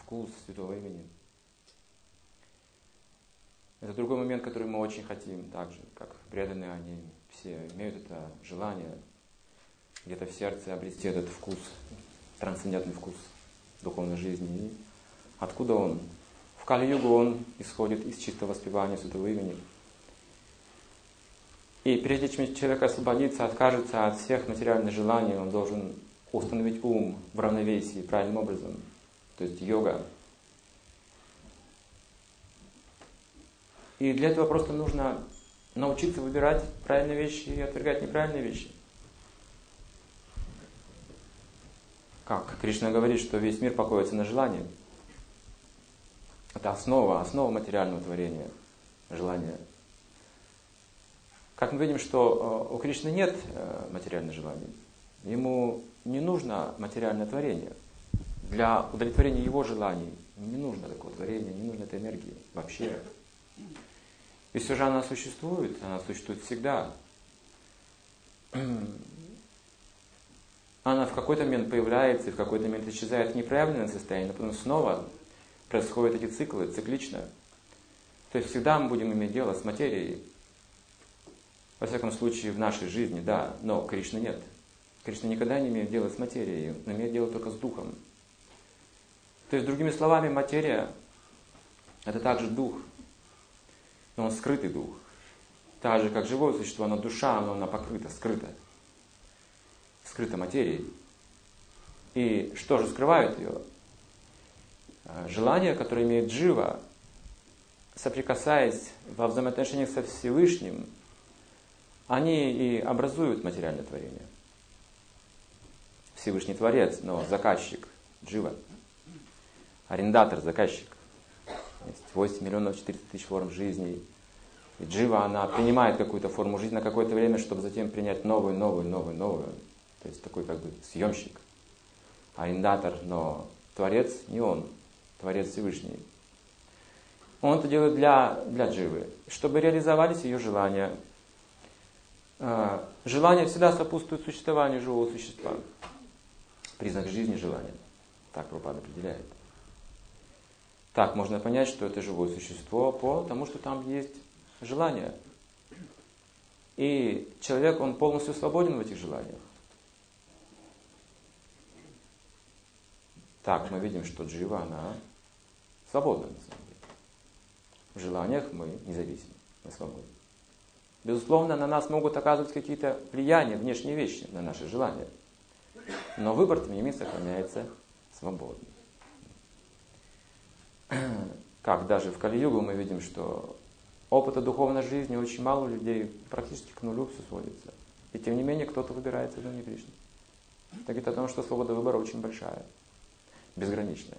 вкус святого имени. Это другой момент, который мы очень хотим, так же, как преданные, они все имеют это желание где-то в сердце обрести этот вкус, трансцендентный вкус духовной жизни. И откуда он? В Кали-югу он исходит из чистого воспевания святого имени. И прежде чем человек освободится, откажется от всех материальных желаний, он должен установить ум в равновесии правильным образом. То есть йога. И для этого просто нужно научиться выбирать правильные вещи и отвергать неправильные вещи. Как Кришна говорит, что весь мир покоится на желании. Это основа материального творения, желание. Как мы видим, что у Кришны нет материальных желаний. Ему не нужно материальное творение. Для удовлетворения его желаний не нужно такого творения, не нужно этой энергии вообще. И все же она существует всегда. Она в какой-то момент появляется, и в какой-то момент исчезает в непроявленном состоянии, но потом снова происходят эти циклы, циклично. То есть всегда мы будем иметь дело с материей. Во всяком случае, в нашей жизни, да, но Кришны нет. Кришна никогда не имеет дела с материей, он имеет дело только с духом. То есть, другими словами, материя – это также дух, но он скрытый дух. Так же, как живое существо, оно душа, но она покрыта, скрыта материей. И что же скрывает ее? Желания, которые имеет джива, соприкасаясь во взаимоотношениях со Всевышним, они и образуют материальное творение. Всевышний Творец, но заказчик, джива. Арендатор, заказчик. Есть 8 миллионов 400 тысяч форм жизни. И джива, она принимает какую-то форму жизни на какое-то время, чтобы затем принять новую. То есть такой как бы съемщик. Арендатор, но Творец не он. Творец Всевышний. Он это делает для дживы, чтобы реализовались ее желания. Желание всегда сопутствует существованию живого существа. Признак жизни – желания. Так Прабхупада определяет. Так можно понять, что это живое существо, потому что там есть желание. И человек, он полностью свободен в этих желаниях. Так, мы видим, что джива, она свободна на самом деле. В желаниях мы независимы, мы свободны. Безусловно, на нас могут оказывать какие-то влияния, внешние вещи на наши желания. Но выбор, тем не менее, сохраняется свободным. Как даже в Кали-югу мы видим, что опыта духовной жизни очень мало людей, практически к нулю все сводится. И тем не менее, кто-то выбирает сознание Кришны. Это говорит о том, что свобода выбора очень большая, безграничная.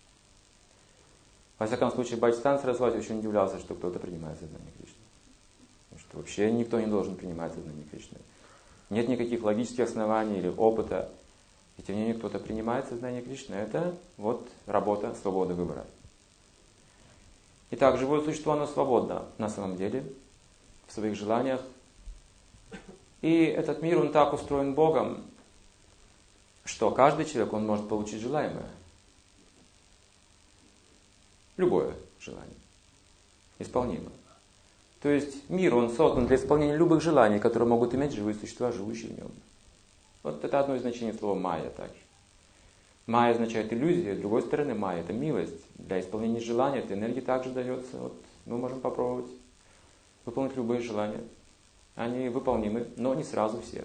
Во всяком случае, Бхактисиданта Сарасвати еще не удивлялся, что кто-то принимает сознание Кришны. Потому что вообще никто не должен принимать сознание Кришны. Нет никаких логических оснований или опыта. И тем не менее, кто-то принимает сознание Кришны. Это вот работа свободы выбора. Итак, живое существо, оно свободно на самом деле, в своих желаниях. И этот мир, он так устроен Богом, что каждый человек, он может получить желаемое. Любое желание. Исполнимо. То есть мир, он создан для исполнения любых желаний, которые могут иметь живые существа, живущие в нем. Вот это одно из значений слова «майя» также. Майя означает иллюзия, с другой стороны майя – это милость. Для исполнения желания эта энергия также дается. Вот мы можем попробовать выполнить любые желания. Они выполнимы, но не сразу все.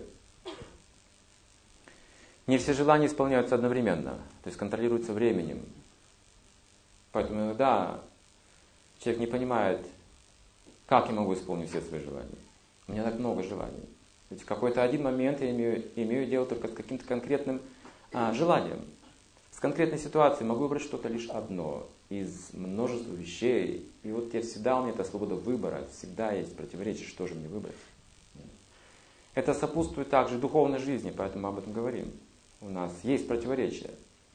Не все желания исполняются одновременно, то есть контролируются временем. Поэтому иногда человек не понимает, как я могу исполнить все свои желания. У меня так много желаний. Ведь в какой-то один момент я имею дело только с каким-то конкретным желанием. С конкретной ситуацией могу выбрать что-то лишь одно из множества вещей. И вот всегда у меня эта свобода выбора, всегда есть противоречие, что же мне выбрать. Это сопутствует также духовной жизни, поэтому мы об этом говорим. У нас есть противоречия.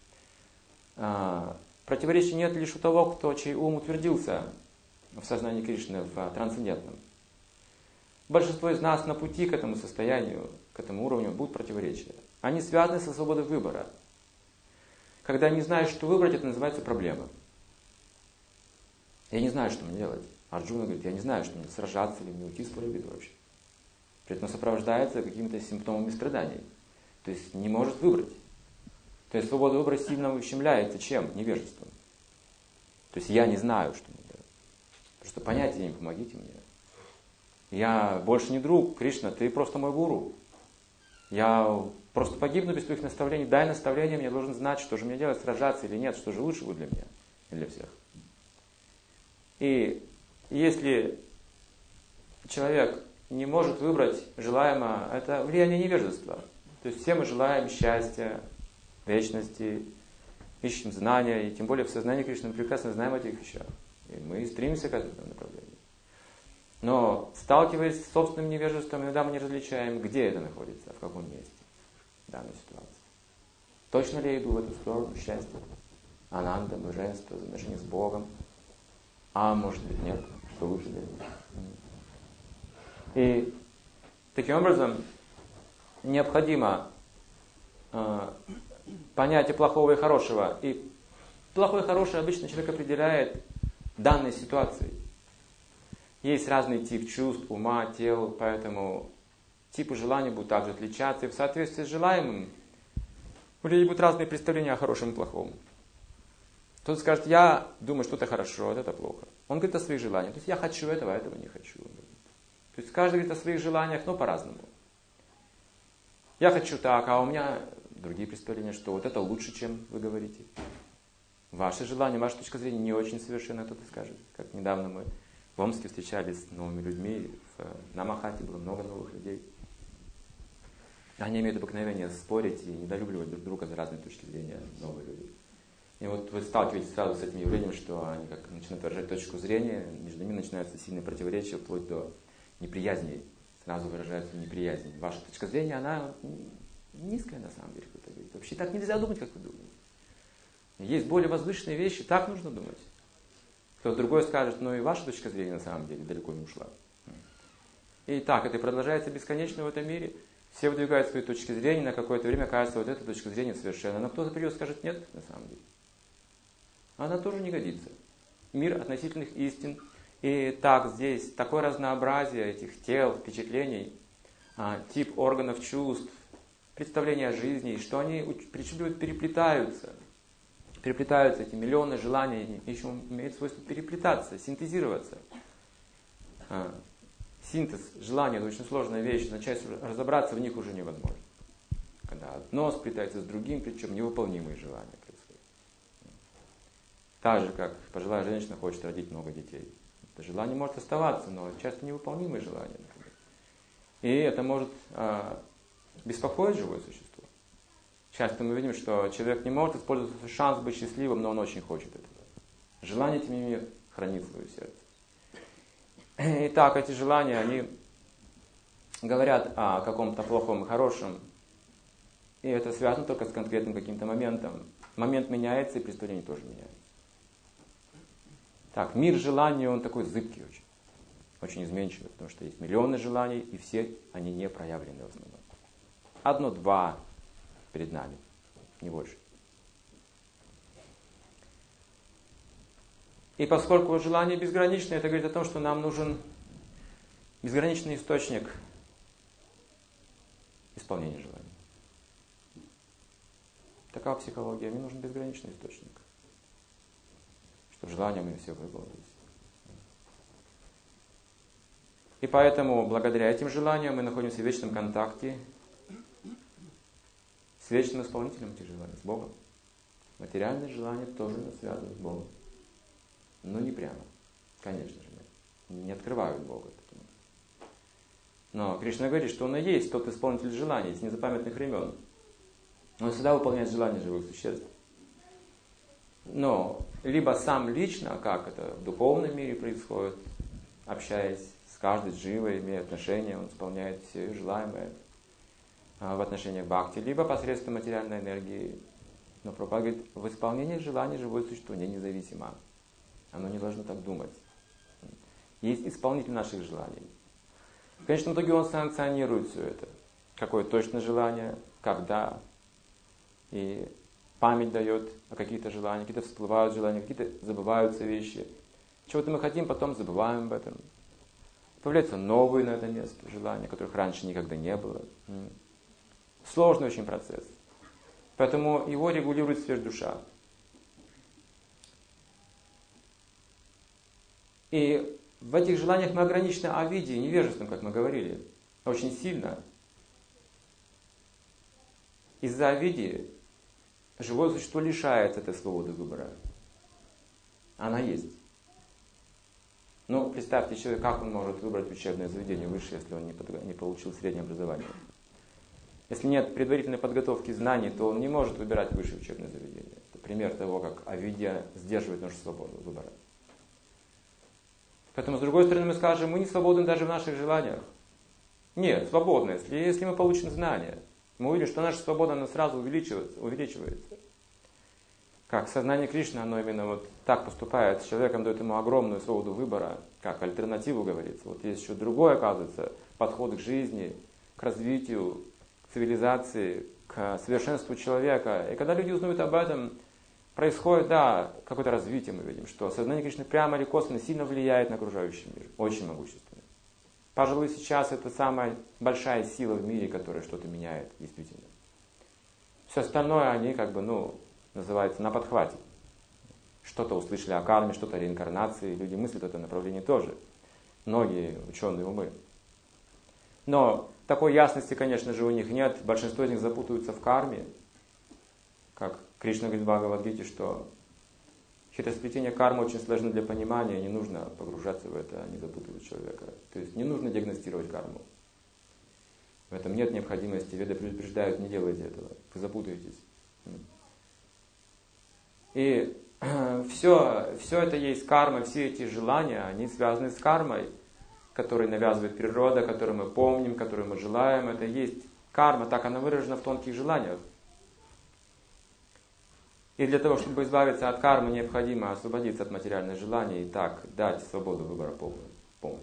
Противоречий нет лишь у того, чей ум утвердился в сознании Кришны, в трансцендентном. Большинство из нас на пути к этому состоянию, к этому уровню будут противоречия. Они связаны со свободой выбора. Когда я не знаю, что выбрать, это называется проблема. Я не знаю, что мне делать. Арджуна говорит, я не знаю, что мне сражаться или мне уйти с поля битвы вообще. При этом сопровождается какими-то симптомами страданий. То есть не может выбрать. То есть свобода выбора сильно ущемляется чем? Невежеством. То есть я не знаю, что мне делать. Просто понятия не помогите мне. Я больше не друг, Кришна, ты просто мой гуру. Я просто погибну без твоих наставлений. Дай наставление, я должен знать, что же мне делать, сражаться или нет, что же лучше будет для меня и для всех. И если человек не может выбрать желаемое, это влияние невежества. То есть все мы желаем счастья, вечности, ищем знания, и тем более в сознании Кришны мы прекрасно знаем о этих вещах. И мы стремимся к этому направлению. Но сталкиваясь с собственным невежеством, иногда мы не различаем, где это находится, в каком месте в данной ситуации. Точно ли я иду в эту сторону счастья, ананда, блаженства, отношения с Богом? А может быть нет, что лучше для меня. И таким образом необходимо понятие плохого и хорошего. И плохое и хорошее обычно человек определяет данной ситуацией. Есть разный тип чувств, ума, тел, поэтому типы желаний будут также отличаться. И в соответствии с желаемым у людей будут разные представления о хорошем и плохом. Кто-то скажет, я думаю, что это хорошо, это плохо. Он говорит о своих желаниях. То есть я хочу этого, а этого не хочу. То есть каждый говорит о своих желаниях, но по-разному. Я хочу так, а у меня другие представления, что вот это лучше, чем вы говорите. Ваши желания, ваша точка зрения не очень совершенна, кто-то скажет. Как недавно мы в Омске встречались с новыми людьми, на Махате было много новых людей. Они имеют обыкновение спорить и недолюбливать друг друга за разные точки зрения, новые люди. И вот вы сталкиваетесь сразу с этим явлением, что они как начинают выражать точку зрения, между ними начинаются сильные противоречия, вплоть до неприязни. Сразу выражается неприязнь. Ваша точка зрения, она низкая на самом деле, кто-то говорит. Вообще так нельзя думать, как вы думаете. Есть более возвышенные вещи, так нужно думать. Кто-то другой скажет, ну и ваша точка зрения на самом деле далеко не ушла. И так это продолжается бесконечно в этом мире. Все выдвигают свои точки зрения, на какое-то время кажется, вот эта точка зрения совершенно. Но кто-то придет и скажет, нет, на самом деле. Она тоже не годится. Мир относительных истин. И так здесь такое разнообразие этих тел, впечатлений, тип органов чувств, представления о жизни, что они причудливо переплетаются. Переплетаются эти миллионы желаний, еще имеют свойство переплетаться, синтезироваться. Синтез желания – это очень сложная вещь, начать разобраться в них уже невозможно. Когда одно сплетается с другим, причем невыполнимые желания происходят. Так же, как пожилая женщина хочет родить много детей. Это желание может оставаться, но часто невыполнимые желания. Например. И это может беспокоить живое существо. Часто мы видим, что человек не может использовать свой шанс быть счастливым, но он очень хочет этого. Желание, тем не менее, хранит свое сердце. Итак, эти желания, они говорят о каком-то плохом и хорошем, и это связано только с конкретным каким-то моментом. Момент меняется, и представление тоже меняется. Так, мир желаний, он такой зыбкий очень. Очень изменчивый, потому что есть миллионы желаний, и все они не проявлены в основном. Одно-два перед нами, не больше. И поскольку желание безграничное, это говорит о том, что нам нужен безграничный источник исполнения желаний. Такова психология. Мне нужен безграничный источник, чтобы желания мои все выполнились. И поэтому, благодаря этим желаниям, мы находимся в вечном контакте с вечным исполнителем этих желаний, с Богом. Материальные желания тоже связаны с Богом. Но не прямо, конечно же, не открывают Бога. Но Кришна говорит, что Он и есть тот исполнитель желаний с незапамятных времен. Он всегда выполняет желания живых существ. Но либо сам лично, как это в духовном мире происходит, общаясь с каждой дживой, имея отношения, он исполняет все желаемое в отношениях бхакти, либо посредством материальной энергии. Но Прабхупада говорит, в исполнении желаний живое существо не независимо. Оно не должно так думать. Есть исполнитель наших желаний. В конечном итоге он санкционирует все это. Какое точно желание, когда. И память дает о каких-то желаниях, какие-то всплывают желания, какие-то забываются вещи. Чего-то мы хотим, потом забываем об этом. Появляются новые на это место желания, которых раньше никогда не было. Сложный очень процесс. Поэтому его регулирует сверхдуша. И в этих желаниях мы ограничены авидией, невежеством, как мы говорили, очень сильно. Из-за авидии живое существо лишается этой свободы выбора. Она есть. Но представьте человек, как он может выбрать учебное заведение выше, если он не получил среднее образование. Если нет предварительной подготовки знаний, то он не может выбирать высшее учебное заведение. Это пример того, как авидия сдерживает нашу свободу выбора. Поэтому, с другой стороны, мы скажем, мы не свободны даже в наших желаниях. Нет, свободны, если мы получим знания. Мы увидим, что наша свобода, она сразу увеличивается. Как сознание Кришны, оно именно вот так поступает с человеком, дает ему огромную свободу выбора, как альтернативу говорится. Вот есть еще другой, оказывается, подход к жизни, к развитию, к цивилизации, к совершенству человека. И когда люди узнают об этом, происходит, да, какое-то развитие мы видим, что сознание Кришны прямо или косвенно сильно влияет на окружающий мир. Очень могущественно. Пожалуй, сейчас это самая большая сила в мире, которая что-то меняет, действительно. Все остальное, они называется на подхвате. Что-то услышали о карме, что-то о реинкарнации. Люди мыслят в этом направлении тоже. Многие ученые умы. Но такой ясности, конечно же, у них нет. Большинство из них запутаются в карме. Как Кришна говорит в Бхагавад-гите, что хитросплетение кармы очень сложно для понимания, не нужно погружаться в это, не запутывать человека. То есть не нужно диагностировать карму. В этом нет необходимости. Веды предупреждают, не делайте этого. Вы запутаетесь. И все это есть карма, все эти желания, они связаны с кармой, которую навязывает природа, которую мы помним, которую мы желаем. Это есть карма, так она выражена в тонких желаниях. И для того, чтобы избавиться от кармы, необходимо освободиться от материальных желаний и так дать свободу выбора полностью.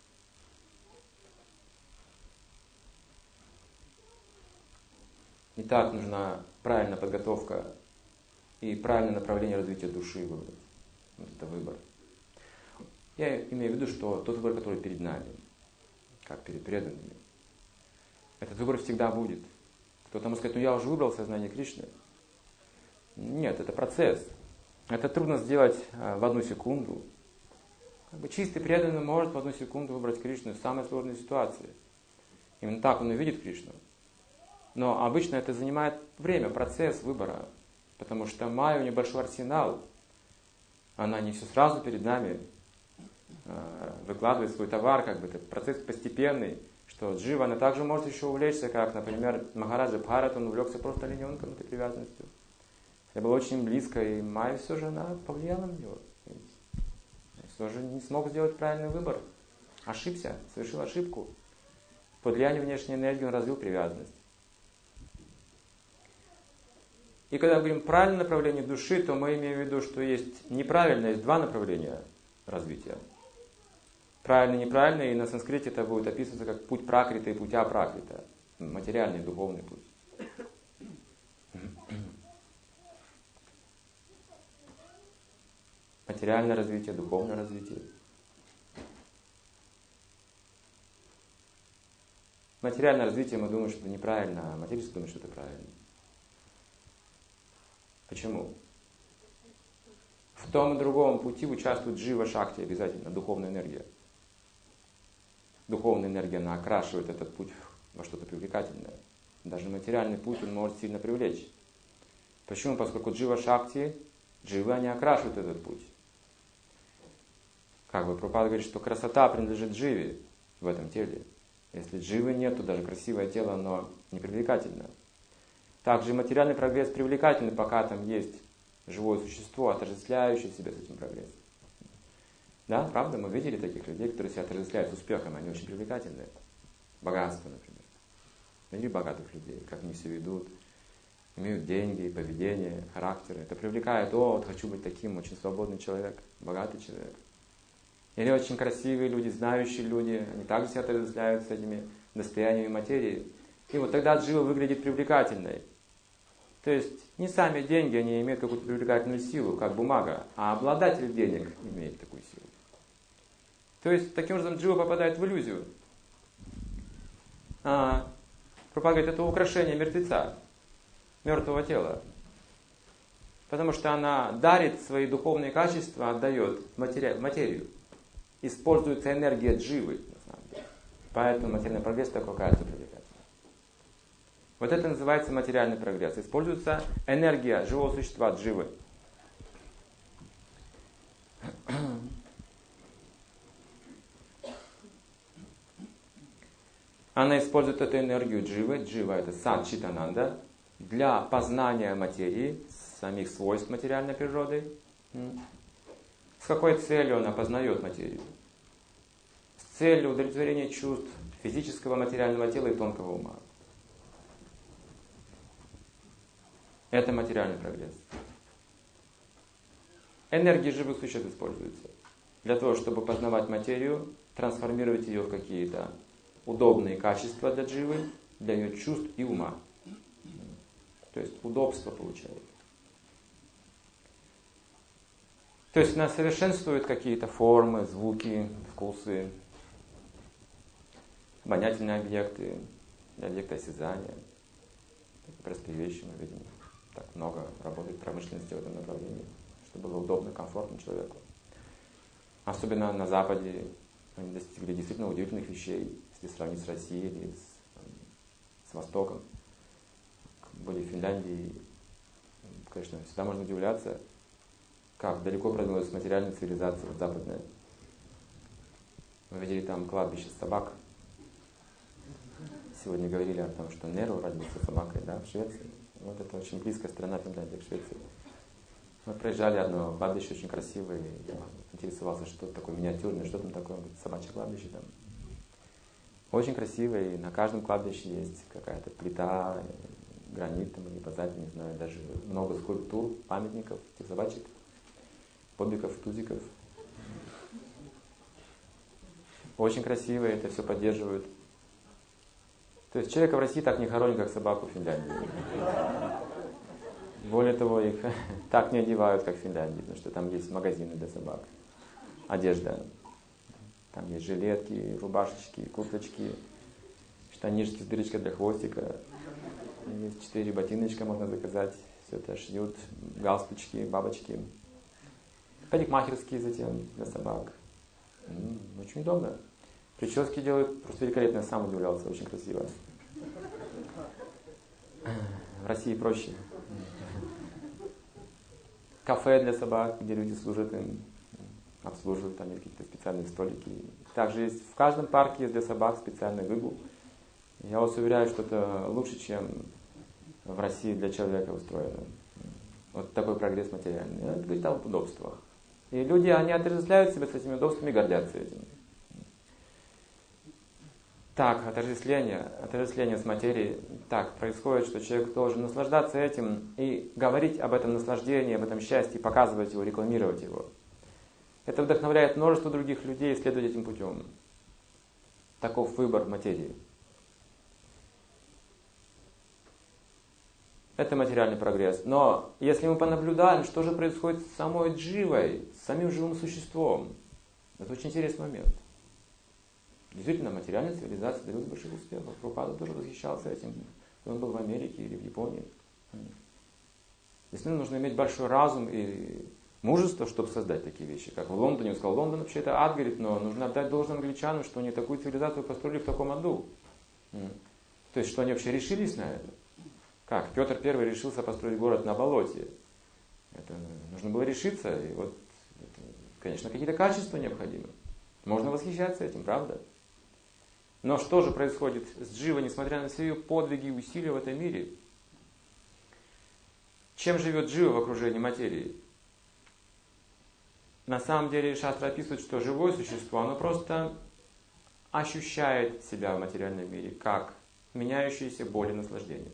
Итак, нужна правильная подготовка и правильное направление развития души выбрать. Вот это выбор. Я имею в виду, что тот выбор, который перед нами, как перед преданными, этот выбор всегда будет. Кто-то может сказать, я уже выбрал сознание Кришны. Нет, это процесс. Это трудно сделать в одну секунду. Чистый преданный может в одну секунду выбрать Кришну в самой сложной ситуации. Именно так он увидит Кришну. Но обычно это занимает время, процесс выбора. Потому что Майя, у нее большой арсенал. Она не все сразу перед нами выкладывает свой товар, это процесс постепенный. Что Джива, она также может еще увлечься, как, например, Махараджа Бхарат, он увлекся просто олененком, этой привязанностью. Это было очень близко, и Майя все же она повлияла на него. Все же не смог сделать правильный выбор. Ошибся, совершил ошибку. Под влиянием внешней энергии он развил привязанность. И когда мы говорим правильное направление души, то мы имеем в виду, что есть неправильное, есть два направления развития. Правильное и неправильное, и на санскрите это будет описываться как путь пракрита и путь апракрита. Материальный и духовный путь. Материальное развитие, духовное развитие. Материальное развитие мы думаем, что это неправильно, а материальное думает, что это правильно. Почему? В том и другом пути участвует джива шакти обязательно, духовная энергия. Духовная энергия, она окрашивает этот путь во что-то привлекательное. Даже материальный путь он может сильно привлечь. Почему? Поскольку джива шакти, дживы, они окрашивают этот путь. Прабхупада говорит, что красота принадлежит дживе в этом теле. Если дживы нет, то даже красивое тело, оно не привлекательно. Также материальный прогресс привлекательный, пока там есть живое существо, отождествляющее себя с этим прогрессом. Да, правда, мы видели таких людей, которые себя отождествляют с успехом, они очень привлекательные. Богатство, например. Или богатых людей, как они себя ведут, имеют деньги, поведение, характер. Это привлекает, хочу быть таким, очень свободный человек, богатый человек. Или очень красивые люди, знающие люди, они также себя отождествляют с этими достояниями материи. И вот тогда джива выглядит привлекательной. То есть не сами деньги, они имеют какую-то привлекательную силу, как бумага, а обладатель денег имеет такую силу. То есть таким образом джива попадает в иллюзию. Прабхупада говорит, это украшение мертвеца, мертвого тела. Потому что она дарит свои духовные качества, отдает в материю. Используется энергия дживы, на самом деле. Поэтому материальный прогресс такой кажется привлекательным. Вот это называется материальный прогресс. Используется энергия живого существа, дживы. Она использует эту энергию дживы. Джива это сад Читананда для познания материи, самих свойств материальной природы. С какой целью она познает материю? С целью удовлетворения чувств физического, материального тела и тонкого ума. Это материальный прогресс. Энергия живых существ используется для того, чтобы познавать материю, трансформировать ее в какие-то удобные качества для дживы, для ее чувств и ума. То есть удобство получает. То есть она совершенствует какие-то формы, звуки, вкусы, обонятельные объекты, объекты осязания. Простые вещи мы видим. Так много работает промышленности в этом направлении, чтобы было удобно, комфортно человеку. Особенно на Западе они достигли действительно удивительных вещей, если сравнить с Россией или с Востоком. Были в Финляндии, конечно, всегда можно удивляться, как далеко продвинулась материальная цивилизация западная. Мы видели там кладбище собак. Сегодня говорили о том, что Неру родился собакой, да, в Швеции. Вот это очень близкая страна Финляндия к Швеции. Мы проезжали одно кладбище очень красивое. Я интересовался, что это такое миниатюрное, что там такое, собачье кладбище там. Очень красивое, и на каждом кладбище есть какая-то плита, гранит там, или базальт, не знаю, даже много скульптур, памятников, этих собачек, бобиков и тузиков. Очень красиво, это все поддерживают. То есть человека в России так не хоронят, как собаку в Финляндии. Более того, их так не одевают, как в Финляндии, потому что там есть магазины для собак, одежда. Там есть жилетки, рубашечки, курточки, штанишки с дырочкой для хвостика. Есть 4 ботиночка можно заказать. Все это шьют, галстучки, бабочки. Парикмахерские затем для собак. Очень удобно. Прически делают просто великолепно. Я сам удивлялся, очень красиво. В России проще. Кафе для собак, где люди служат им, обслуживают, там есть какие-то специальные столики. Также есть в каждом парке есть для собак специальный выгул. Я вас уверяю, что это лучше, чем в России для человека устроено. Вот такой прогресс материальный. Это говорит о удобствах. И люди, они отождествляют себя с этими удобствами и гордятся этим. Так, отождествление с материей. Так, происходит, что человек должен наслаждаться этим и говорить об этом наслаждении, об этом счастье, показывать его, рекламировать его. Это вдохновляет множество других людей следовать этим путем. Таков выбор материи. Это материальный прогресс. Но если мы понаблюдаем, что же происходит с самой дживой, с самим живым существом, это очень интересный момент. Действительно, материальная цивилизация добилась больших успехов. Прабхупада тоже восхищался этим. Он был в Америке или в Японии. Действительно, нужно иметь большой разум и мужество, чтобы создать такие вещи. Как в Лондоне, он сказал, Лондон вообще это ад, говорит, но нужно отдать должное англичанам, что они такую цивилизацию построили в таком аду. То есть, что они вообще решились на это. Как? Петр I решился построить город на болоте. Это нужно было решиться. И вот, это, конечно, какие-то качества необходимы. Можно восхищаться этим, правда? Но что же происходит с дживой, несмотря на все ее подвиги и усилия в этом мире? Чем живет джива в окружении материи? На самом деле шастра описывает, что живое существо, оно просто ощущает себя в материальном мире как меняющиеся боль и наслаждение.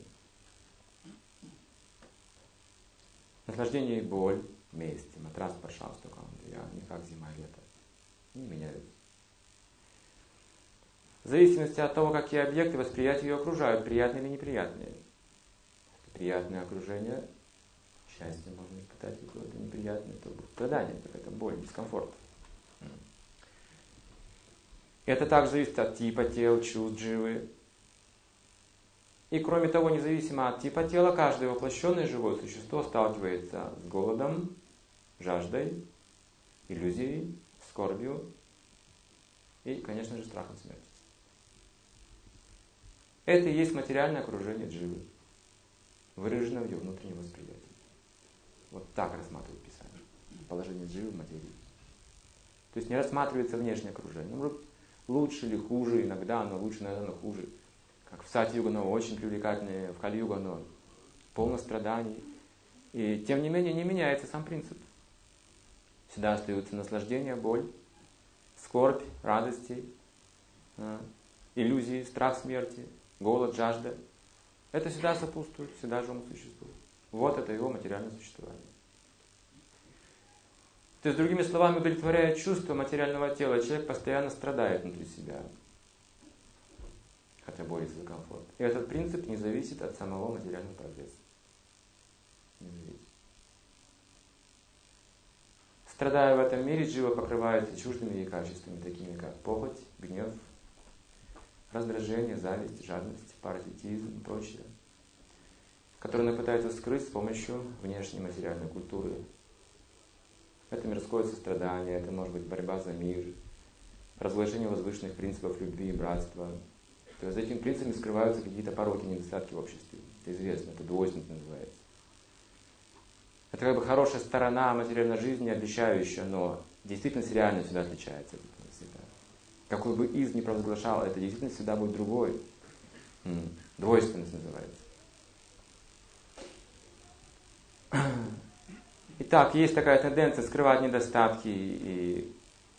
Наслаждение и боль вместе. Матрас пожалуйста, не как зима и лето. Не меняются. В зависимости от того, какие объекты восприятия ее окружают, приятные или неприятные. приятное окружение, счастье можно испытать, какое-то неприятное, то страдание, какая-то боль, дискомфорт. Это также зависит от типа тел, чувств дживы. И кроме того, независимо от типа тела, каждое воплощенное живое существо сталкивается с голодом, жаждой, иллюзией, скорбью и, конечно же, страхом смерти. Это и есть материальное окружение дживы, выраженное в ее внутреннем восприятии. Вот так рассматривает Писание. Положение дживы в материи. То есть не рассматривается внешнее окружение. Может, лучше или хуже, иногда оно лучше, иногда оно хуже. Как в Сати-югу оно очень привлекательное, в Кали-югу оно полно страданий. И тем не менее не меняется сам принцип. Всегда остаются наслаждение, боль, скорбь, радости, иллюзии, страх смерти, голод, жажда. Это всегда сопутствует, всегда же он существует. Вот это его материальное существование. То есть, другими словами, удовлетворяя чувство материального тела, человек постоянно страдает внутри себя, хотя борется за комфорт. И этот принцип не зависит от самого материального прогресса. Не зависит. Страдая в этом мире, джива покрывается чуждыми ей качествами, такими как похоть, гнев, раздражение, зависть, жадность, паразитизм и прочее, которые она пытается скрыть с помощью внешней материальной культуры. Это мирское сострадание, это может быть борьба за мир, разглашение возвышенных принципов любви и братства. То есть за этими принципами скрываются какие-то пороки, недостатки в обществе. Это известно, это двойственность называется. Это как бы хорошая сторона материальной жизни, обещающая, но действительность реально всегда отличается от этого всегда. Какой бы из ни провозглашал, это действительно всегда будет другой. Двойственность называется. Итак, есть такая тенденция скрывать недостатки и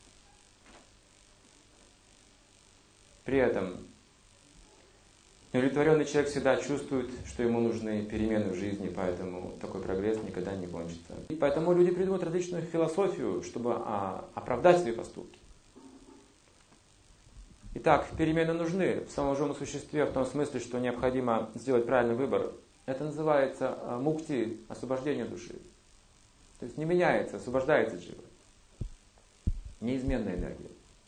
при этом неудовлетворенный человек всегда чувствует, что ему нужны перемены в жизни, поэтому такой прогресс никогда не кончится. И поэтому люди придумывают различную философию, чтобы оправдать свои поступки. Итак, перемены нужны в самом живом существе, в том смысле, что необходимо сделать правильный выбор. Это называется мукти, освобождение души. То есть не меняется, освобождается джива. Неизменная энергия.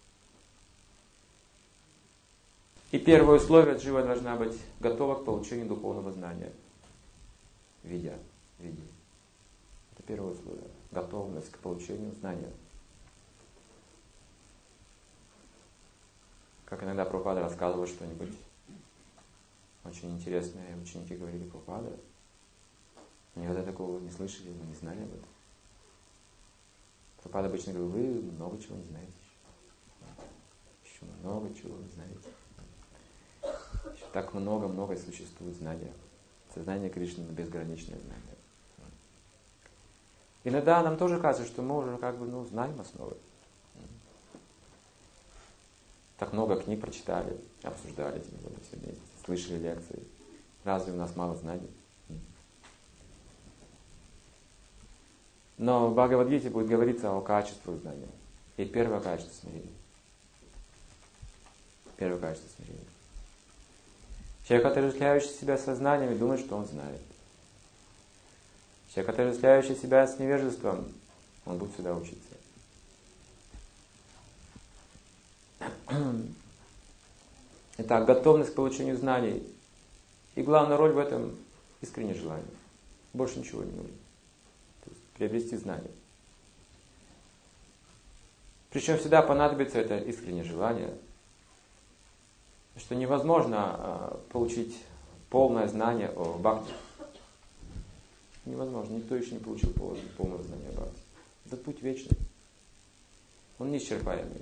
И первое условие, джива должна быть готова к получению духовного знания. Видя. Это первое условие. Готовность к получению знания. Как иногда Прабхупада рассказывал что-нибудь очень интересное, ученики говорили: Прабхупада, никогда такого не слышали, мы не знали об этом. Прабхупада обычно говорил: вы много чего не знаете. Еще много чего не знаете. Еще так много существует знания. Сознание Кришны — безграничное знание. Иногда нам тоже кажется, что мы уже знаем основы. Так много книг прочитали, обсуждали все вместе, слышали лекции. Разве у нас мало знаний? Но в Бхагавад-гите будет говориться о качествах знания. И первое качество — смирения. Первое качество — смирения. Человек, отождествляющий себя сознанием, думает, что он знает. Человек, отождествляющий себя с невежеством, он будет всегда учиться. Итак, готовность к получению знаний. И главная роль в этом — искреннее желание. Больше ничего не нужно. То есть приобрести знания. Причем всегда понадобится это искреннее желание. Что невозможно получить полное знание о бхакти. Невозможно. Никто еще не получил полного знания о бхакти. Этот путь вечный. Он неисчерпаемый.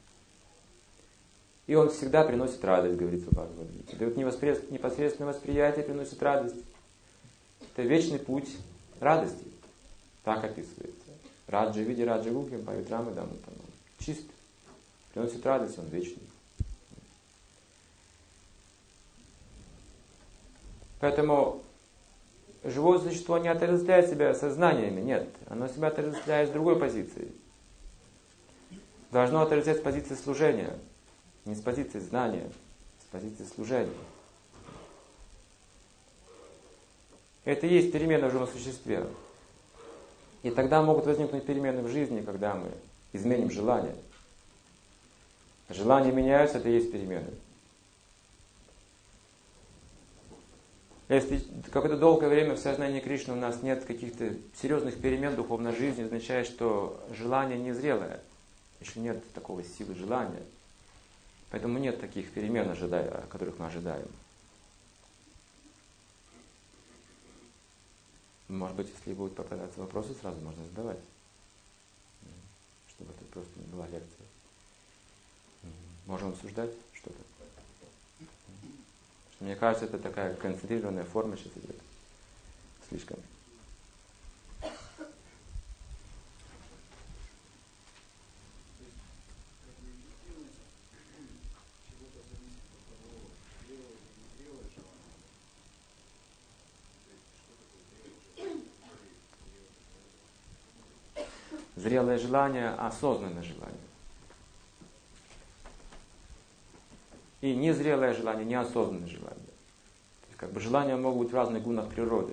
И он всегда приносит радость, говорится в Бхагавад-гите. Дает непосредственное восприятие, приносит радость. Это вечный путь радости. Так описывается. Раджа в виде Раджа Гухи, Павитрамы Дамутама. Чист. Приносит радость, он вечный. Поэтому живое существо не отождествляет себя сознаниями, нет. Оно себя отождествляет с другой позиции. Должно отождествлять с позиции служения. Не с позиции знания, с позиции служения. Это и есть перемены в живом существе. И тогда могут возникнуть перемены в жизни, когда мы изменим желание. Желания меняются, это и есть перемены. Если какое-то долгое время в сознании Кришны у нас нет каких-то серьезных перемен в духовной жизни, означает, что желание незрелое. Еще нет такого силы желания. Поэтому нет таких перемен, которых мы ожидаем. Может быть, если будут попадаться вопросы, сразу можно задавать. Чтобы это просто не была лекция. Можем обсуждать что-то. Мне кажется, это такая концентрированная форма сейчас идет. Слишком. Зрелое желание, осознанное желание. И незрелое желание, неосознанное желание. То есть, желания могут быть в разных гунах природы.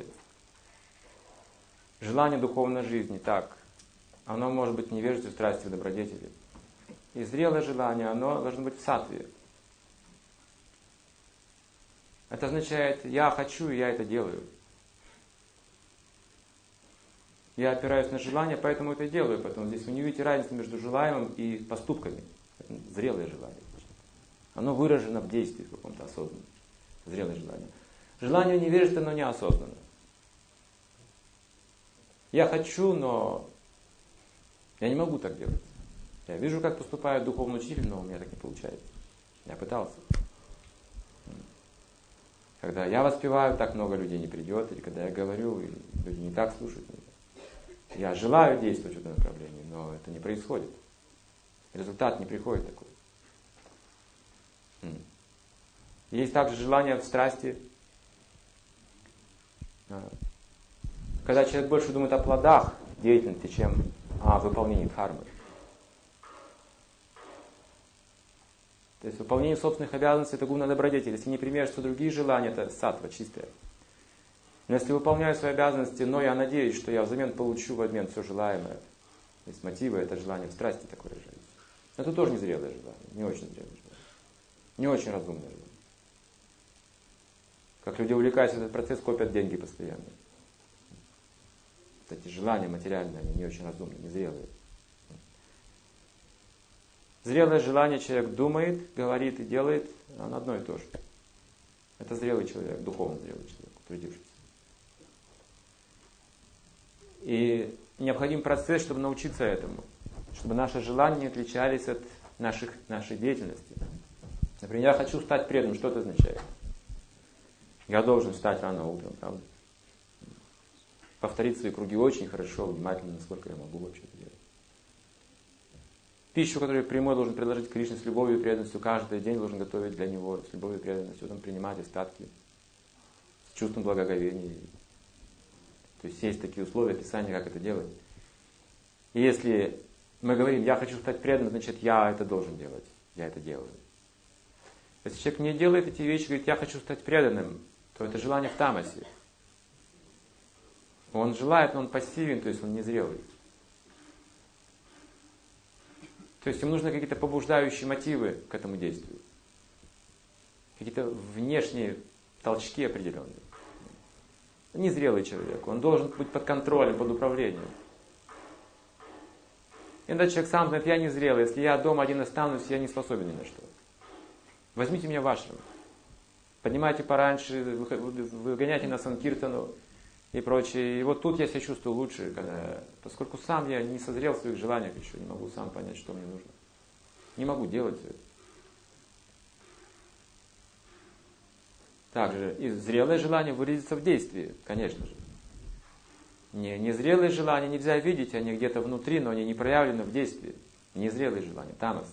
Желание духовной жизни, так, оно может быть в невежестве, страсти, в добродетели. И зрелое желание, оно должно быть в саттве. Это означает, я хочу, и я это делаю. Я опираюсь на желание, поэтому это делаю. Поэтому здесь вы не видите разницы между желаемым и поступками. Это зрелое желание. Оно выражено в действии в каком-то осознанном. Зрелое желание. Желание невежества, но неосознанно. Я хочу, но я не могу так делать. Я вижу, как поступает духовный учитель, но у меня так не получается. Я пытался. Когда я воспеваю, так много людей не придет. Или когда я говорю, и люди не так слушают меня. Я желаю действовать в этом направлении, но это не происходит. Результат не приходит такой. Есть также желание в страсти. Когда человек больше думает о плодах деятельности, чем о выполнении дхармы. То есть выполнение собственных обязанностей — это гуна добродетели. Если не примешиваются другие желания, это саттва чистая. Но если выполняю свои обязанности, но я надеюсь, что я взамен получу в обмен все желаемое. То есть мотивы — это желание в страсти такое выражается. Но это тоже не зрелое желание, не очень зрелое желание. Не очень разумное желание. Как люди, увлекаются в этот процесс, копят деньги постоянно. Эти желания материальные, они не очень разумные, не зрелые. Зрелое желание человек думает, говорит и делает, оно одно и то же. Это зрелый человек, духовно зрелый человек, утвердившийся. И необходим процесс, чтобы научиться этому. Чтобы наши желания не отличались от нашей деятельности. Например, я хочу стать преданным. Что это означает? Я должен встать рано утром, правда? Повторить свои круги очень хорошо, внимательно, насколько я могу вообще это делать. Пищу, которую я прямой должен предложить Кришне с любовью и преданностью, каждый день должен готовить для него с любовью и преданностью, там принимать остатки, с чувством благоговения. То есть такие условия, описания, как это делать. И если мы говорим, я хочу стать преданным, значит, я это должен делать, я это делаю. Если человек не делает эти вещи, говорит, я хочу стать преданным, то это желание в тамасе. Он желает, но он пассивен, то есть он незрелый. То есть ему нужны какие-то побуждающие мотивы к этому действию. Какие-то внешние толчки определенные. Незрелый человек. Он должен быть под контролем, под управлением. Иногда человек сам знает, я незрелый. Если я дома один останусь, я не способен ни на что. Возьмите меня в ашрам. Поднимайте пораньше, выгоняйте на санкиртану и прочее. И вот тут я себя чувствую лучше, поскольку сам я не созрел в своих желаниях еще, не могу сам понять, что мне нужно. Не могу делать все это. Также и зрелое желание выразится в действии, конечно же. Незрелые желания нельзя видеть, они где-то внутри, но они не проявлены в действии. Незрелые желания, тамас.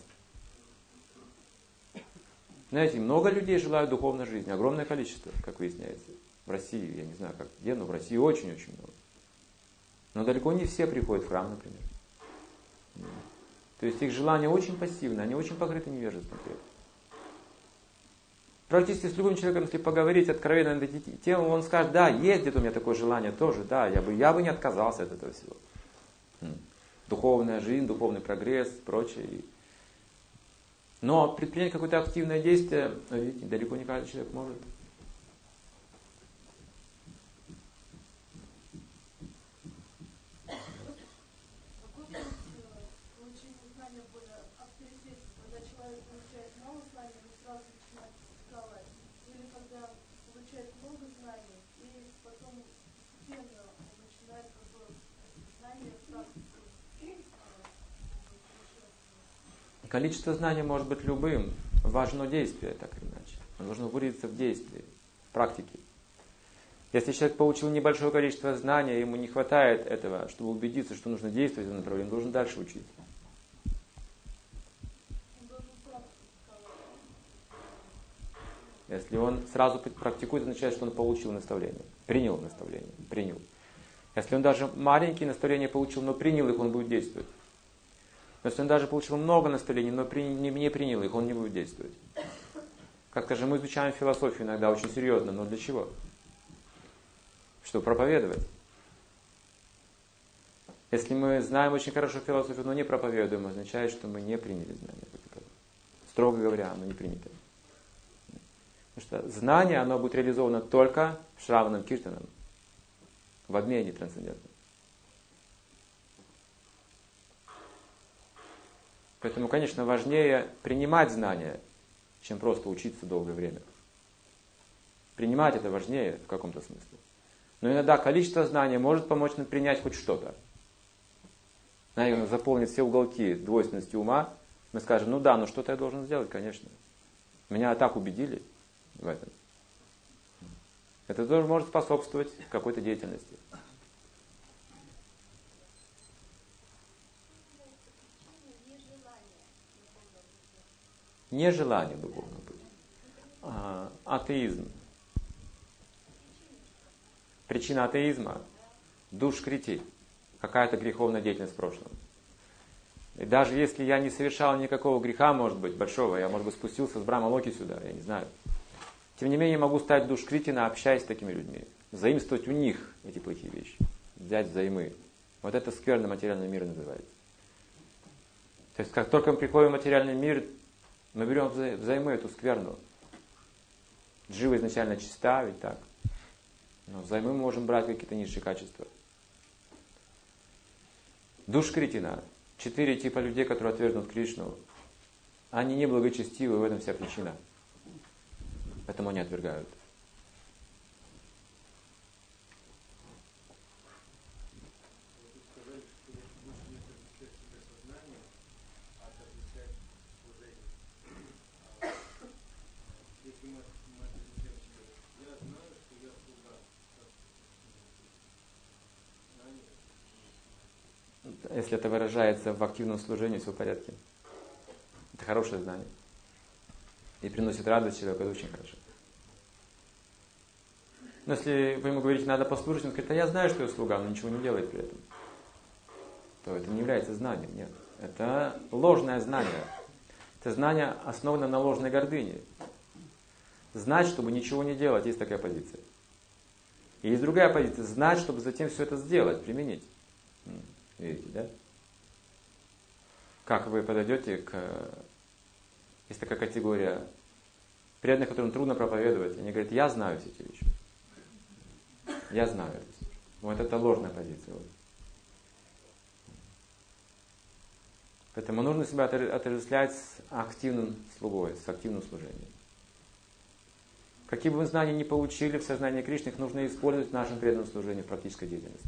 Знаете, много людей желают духовной жизни, огромное количество, как выясняется. В России, я не знаю, как где, но в России очень-очень много. Но далеко не все приходят в храм, например. То есть их желания очень пассивны, они очень покрыты невежеством. Практически с любым человеком, если поговорить откровенно на эти темы, он скажет, да, есть где-то у меня такое желание тоже, да, я бы не отказался от этого всего. Духовная жизнь, духовный прогресс, прочее. Но предпринять какое-то активное действие, видите, далеко не каждый человек может. Количество знаний может быть любым, важно действие, так или иначе. Оно должно выразиться в действии, в практике. Если человек получил небольшое количество знаний, ему не хватает этого, чтобы убедиться, что нужно действовать в этом направлении, он должен дальше учить. Если он сразу практикует, означает, что он получил наставление, принял наставление, принял. Если он даже маленькие наставления получил, но принял их, он будет действовать. Но если он даже получил много наставлений, но не принял их, он не будет действовать. Как, скажем, мы изучаем философию иногда очень серьезно, но для чего? Чтобы проповедовать. Если мы знаем очень хорошо философию, но не проповедуем, означает, что мы не приняли знания. Строго говоря, оно не принято. Потому что знание, оно будет реализовано только в Шраванам Киртанам, в обмене трансцендентном. Поэтому, конечно, важнее принимать знания, чем просто учиться долгое время. Принимать это важнее в каком-то смысле. Но иногда количество знаний может помочь нам принять хоть что-то. Знаете, заполнит все уголки двойственности ума, мы скажем, ну да, но что-то я должен сделать, конечно. Меня так убедили в этом. Это тоже может способствовать какой-то деятельности. Не желание духовного пути. Атеизм. Причина атеизма – душкрити, какая-то греховная деятельность в прошлом. И даже если я не совершал никакого греха, может быть, большого, я, может быть, спустился с Брахма-локи сюда, я не знаю. Тем не менее, могу стать душкритина, общаясь с такими людьми. Заимствовать у них эти плохие вещи. Взять взаймы. Вот это скверный материальный мир называется. То есть, как только мы приходим в материальный мир, мы берем взаймы эту скверну. Джива изначально чиста, ведь так. Но взаймы мы можем брать какие-то низшие качества. Душкритина. 4 типа людей, которые отвергнут Кришну. Они неблагочестивы, в этом вся причина. Поэтому они отвергают. Если это выражается в активном служении, все в порядке. Это хорошее знание. И приносит радость человеку, это очень хорошо. Но если вы ему говорите, надо послушать, он говорит, а я знаю, что я слуга, но ничего не делает при этом, то это не является знанием, нет. Это ложное знание. Это знание основано на ложной гордыне. Знать, чтобы ничего не делать, есть такая позиция. И есть другая позиция, знать, чтобы затем все это сделать, применить. Видите, да? Как вы подойдете к... Есть такая категория преданных, которым трудно проповедовать. Они говорят, я знаю все эти вещи. Я знаю это. Вот это ложная позиция. Вот. Поэтому нужно себя отождествлять с активным слугой, с активным служением. Какие бы вы знания ни получили в сознании Кришны, их нужно использовать в нашем преданном служении, в практической деятельности.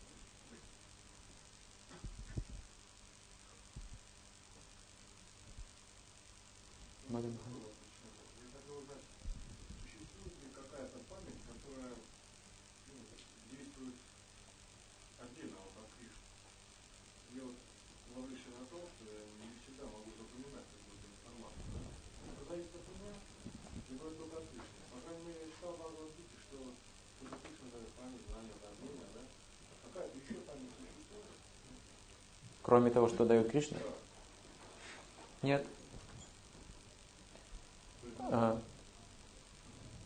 Существует ли какая-то память, которая действует отдельно от Кришны? Я вот ловлюсь на том, что я не всегда могу запоминать какую-то информацию. Это зависит от меня, и говорит только от Кришны. По крайней мере, я читал в Бхагавад-гите, что Кришна дает память, знания, отдельно, да? Какая-то еще память существует? Кроме того, что дает Кришна? Нет.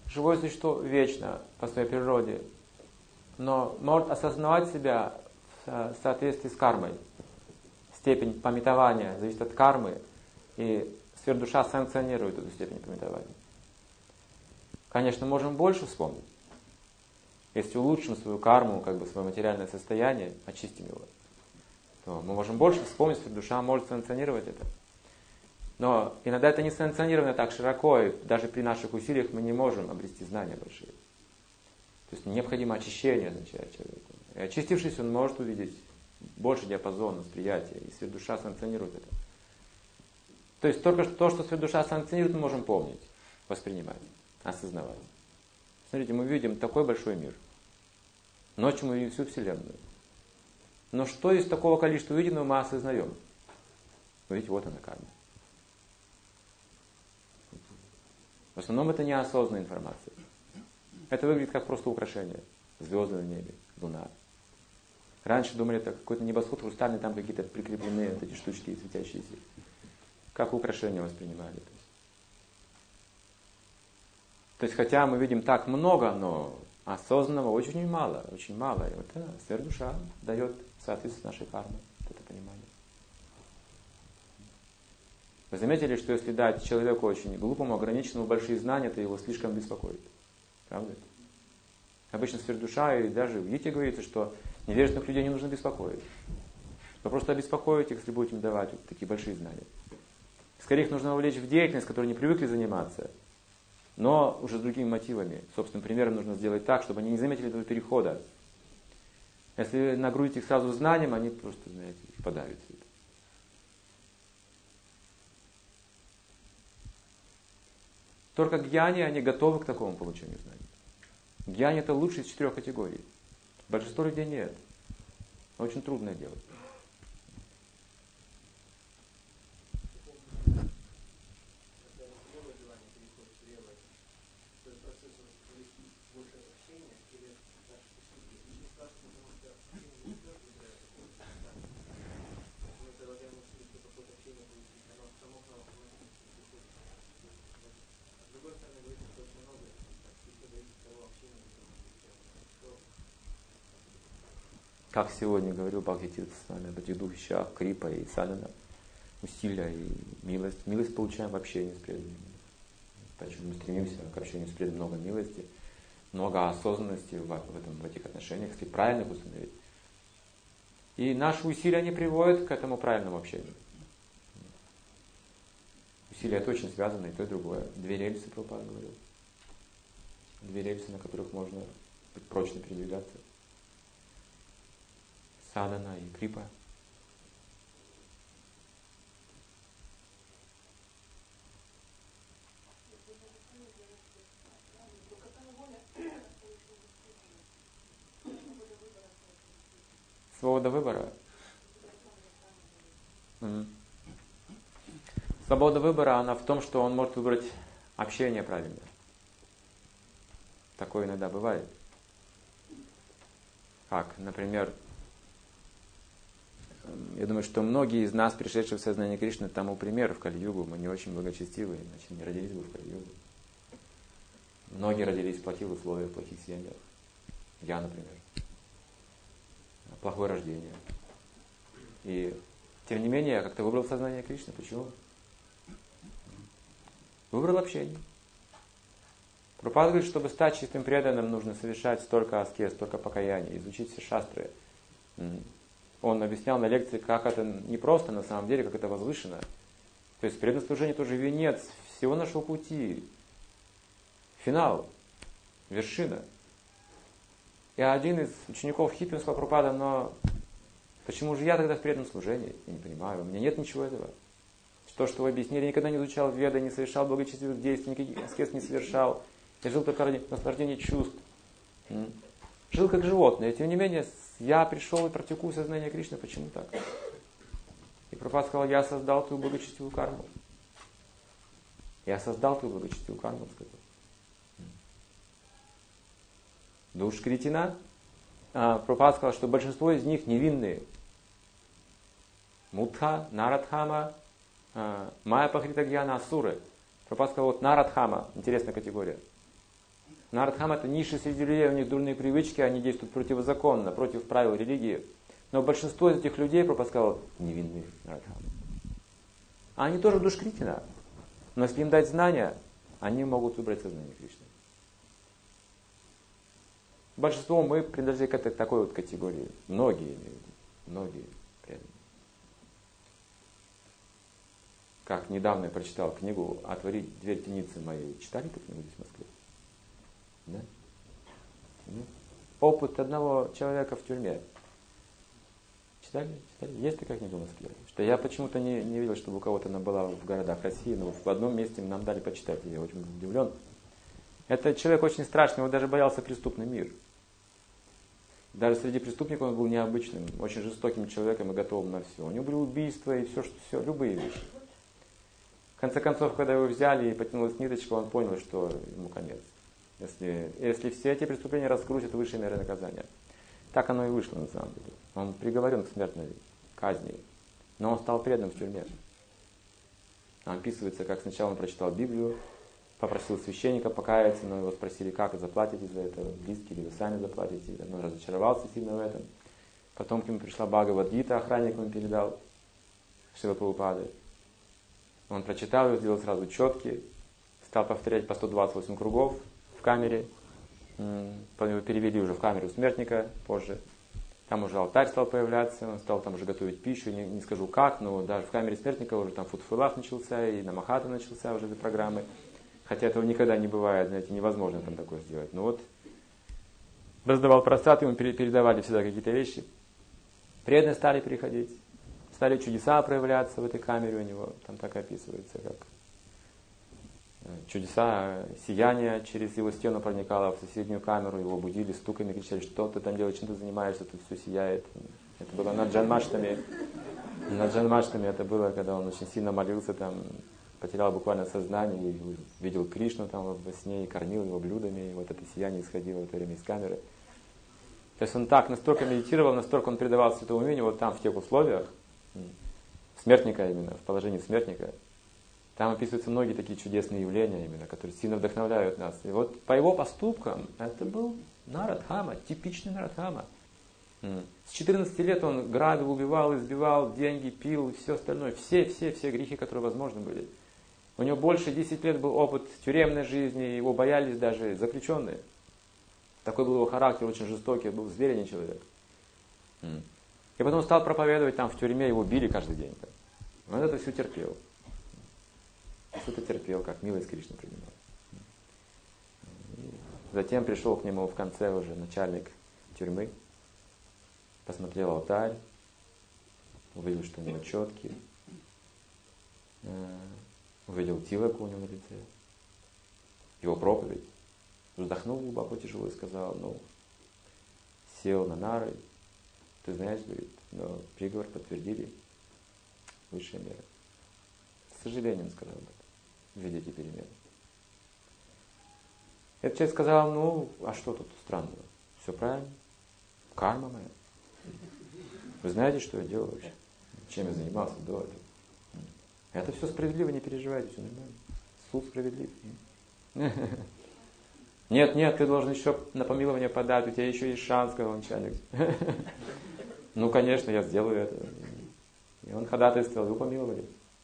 живое существо вечно по своей природе, но может осознавать себя в соответствии с кармой. Степень памятования зависит от кармы, и сверхдуша санкционирует эту степень памятования. Конечно, можем больше вспомнить. Если улучшим свою карму, свое материальное состояние, очистим его, то мы можем больше вспомнить, сверхдуша может санкционировать это. Но иногда это не санкционировано так широко, и даже при наших усилиях мы не можем обрести знания большие. То есть необходимо очищение, означает человеку. И очистившись, он может увидеть больше диапазон восприятия, и сверхдуша санкционирует это. То есть только то, что сверхдуша санкционирует, мы можем помнить, воспринимать, осознавать. Смотрите, мы видим такой большой мир. Ночью мы видим всю Вселенную. Но что из такого количества увиденного мы осознаем? Вы видите, вот она карма. В основном это неосознанная информация. Это выглядит как просто украшение. Звезды в небе, луна. Раньше думали, это какой-то небосвод хрустальный, там какие-то прикреплены вот эти штучки светящиеся. Как украшение воспринимали. То есть хотя мы видим так много, но осознанного очень мало, очень мало. И вот сверхдуша дает соответствие нашей карме, вот это понимание. Вы заметили, что если дать человеку очень глупому, ограниченному большие знания, то его слишком беспокоит. Правда? Обычно сверхдуша, и даже в Гите говорится, что невежественных людей не нужно беспокоить. Вы просто обеспокоите их, если будете им давать вот такие большие знания. Скорее их нужно вовлечь в деятельность, которой не привыкли заниматься, но уже с другими мотивами. Собственным примером нужно сделать так, чтобы они не заметили этого перехода. Если нагрузить их сразу знанием, они просто, знаете, их подавят. Только гьяни, они готовы к такому получению знаний. Гьяни это лучший из 4 категорий. Большинство людей нет. Очень трудное дело. Как сегодня говорил Бхагаватгита с нами об этих двух вещах, крипа и садхана, усилия и милость. Милость получаем в общении с преданными. Почему мы стремимся к общению с преданными, много милости, много осознанности в этих отношениях, если правильно их установить. И наши усилия, они приводят к этому правильному общению. Усилия это очень связано, и то, и другое. 2 рельсы, Прабхупада говорил. 2 рельсы, на которых можно прочно передвигаться. Садхана и крипа. Свобода выбора. Свобода выбора, она в том, что он может выбрать общение правильно. Такое иногда бывает. Как, например, я думаю, что многие из нас, пришедшие в сознание Кришны, тому пример в Кали-югу. Мы не очень благочестивые, иначе не родились бы в Кали-югу. Многие родились в плохих условиях, в плохих семьях. Я, например. Плохое рождение. И тем не менее, я как-то выбрал сознание Кришны. Почему? Выбрал общение. Прабхупада говорит, чтобы стать чистым преданным, нужно совершать столько аскез, столько покаяния, изучить все шастры. Он объяснял на лекции, как это не просто на самом деле, как это возвышено. То есть преданное служение тоже венец всего нашего пути. Финал. Вершина. И один из учеников Хиппин сказал: Прабхупада, но почему же я тогда в преданном служении? Я не понимаю, у меня нет ничего этого. То, что вы объяснили, я никогда не изучал Веды, не совершал благочестивых действий, никаких аскез не совершал. Я жил только ради наслаждения чувств. Жил как животное. И тем не менее, я пришел и практикую сознание Кришны. Почему так? И Прабхупада сказал: я создал твою благочестивую карму. Я создал твою благочестивую карму, он сказал. Душкритина. Прабхупада сказал, что большинство из них невинные. Мудха, Нарадхама, Майя Пахрита Гьяна, Асуры. Прабхупада сказал, вот Нарадхама, интересная категория. Нарадхама это низшие среди людей, у них дурные привычки, они действуют противозаконно, против правил религии. Но большинство из этих людей, Прабхупада сказал, невинны Нарадхама. А они тоже душкритина. Но если им дать знания, они могут выбрать сознание Кришны. Большинство мы принадлежим к такой вот категории. Многие преданные. Как недавно я прочитал книгу «Отворить дверь темницы моей». Читали эту книгу здесь в Москве? Да? Опыт одного человека в тюрьме. Читали? Есть такая книга в Москве? Что я почему-то не видел, чтобы у кого-то она была в городах России, но в одном месте нам дали почитать. Я очень удивлен. Этот человек очень страшный, он даже боялся преступный мир. Даже среди преступников он был необычным, очень жестоким человеком и готовым на все. У него были убийства и все, любые вещи. В конце концов, когда его взяли и потянулась ниточка, он понял, что ему конец. Если все эти преступления раскрутят, высшие меры наказания. Так оно и вышло на самом деле. Он приговорен к смертной казни. Но он стал преданным в тюрьме. Описывается, как сначала он прочитал Библию, попросил священника покаяться, но его спросили, как вы заплатите за это, близкие или вы сами заплатите. Он разочаровался сильно в этом. Потом к нему пришла Бхагавад-гита, охранник ему передал, Шрила Прабхупады. Он прочитал ее, сделал сразу четки, стал повторять по 128 кругов в камере. Его перевели уже в камеру смертника позже. Там уже алтарь стал появляться, он стал там уже готовить пищу, не скажу как, но даже в камере смертника уже там фудфулах начался, и намахата начался уже этой программы. Хотя этого никогда не бывает, знаете, невозможно там такое сделать. Но вот раздавал просад, ему передавали всегда какие-то вещи. Преданные стали приходить, стали чудеса проявляться в этой камере у него. Там так описывается, как чудеса, сияние через его стену проникало в соседнюю камеру, его будили стуками, кричали, что ты там делаешь, чем ты занимаешься, тут все сияет. Это было над Джанмаштами. Над Джанмаштами это было, когда он очень сильно молился, там, потерял буквально сознание, и видел Кришну там во сне, и кормил его блюдами, и вот это сияние исходило в это время из камеры. То есть он так настолько медитировал, настолько он предавал святому умению, вот там в тех условиях, смертника именно, в положении смертника, там описываются многие такие чудесные явления именно, которые сильно вдохновляют нас. И вот по его поступкам это был Нарадхама, типичный Нарадхама. С 14 лет он грабил, убивал, избивал, деньги пил и все остальное. Все грехи, которые возможны были. У него больше 10 лет был опыт тюремной жизни, его боялись даже заключенные. Такой был его характер, очень жестокий, был звериный человек. И потом стал проповедовать там в тюрьме, его били каждый день. Он это все терпел. Что-то терпел, как милость Кришны принимал. Затем пришел к нему в конце уже начальник тюрьмы, посмотрел алтарь, увидел, что у него четкий, увидел тилаку у него на лице, его проповедь, вздохнул глубоко, тяжело и сказал, сел на нары, ты знаешь, говорит, но приговор подтвердили высшие меры. С сожалением сказал об этом. Видите перемены. Этот человек сказал, а что тут странного? Все правильно. Карма моя. Вы знаете, что я делал вообще? Чем я занимался до этого? Это все справедливо, не переживайте, все нормально. Суд справедлив. Нет, ты должен еще на помилование подать, у тебя еще есть шанс, сказал начальник. Конечно, я сделаю это. И он ходатайствовал, его помиловали.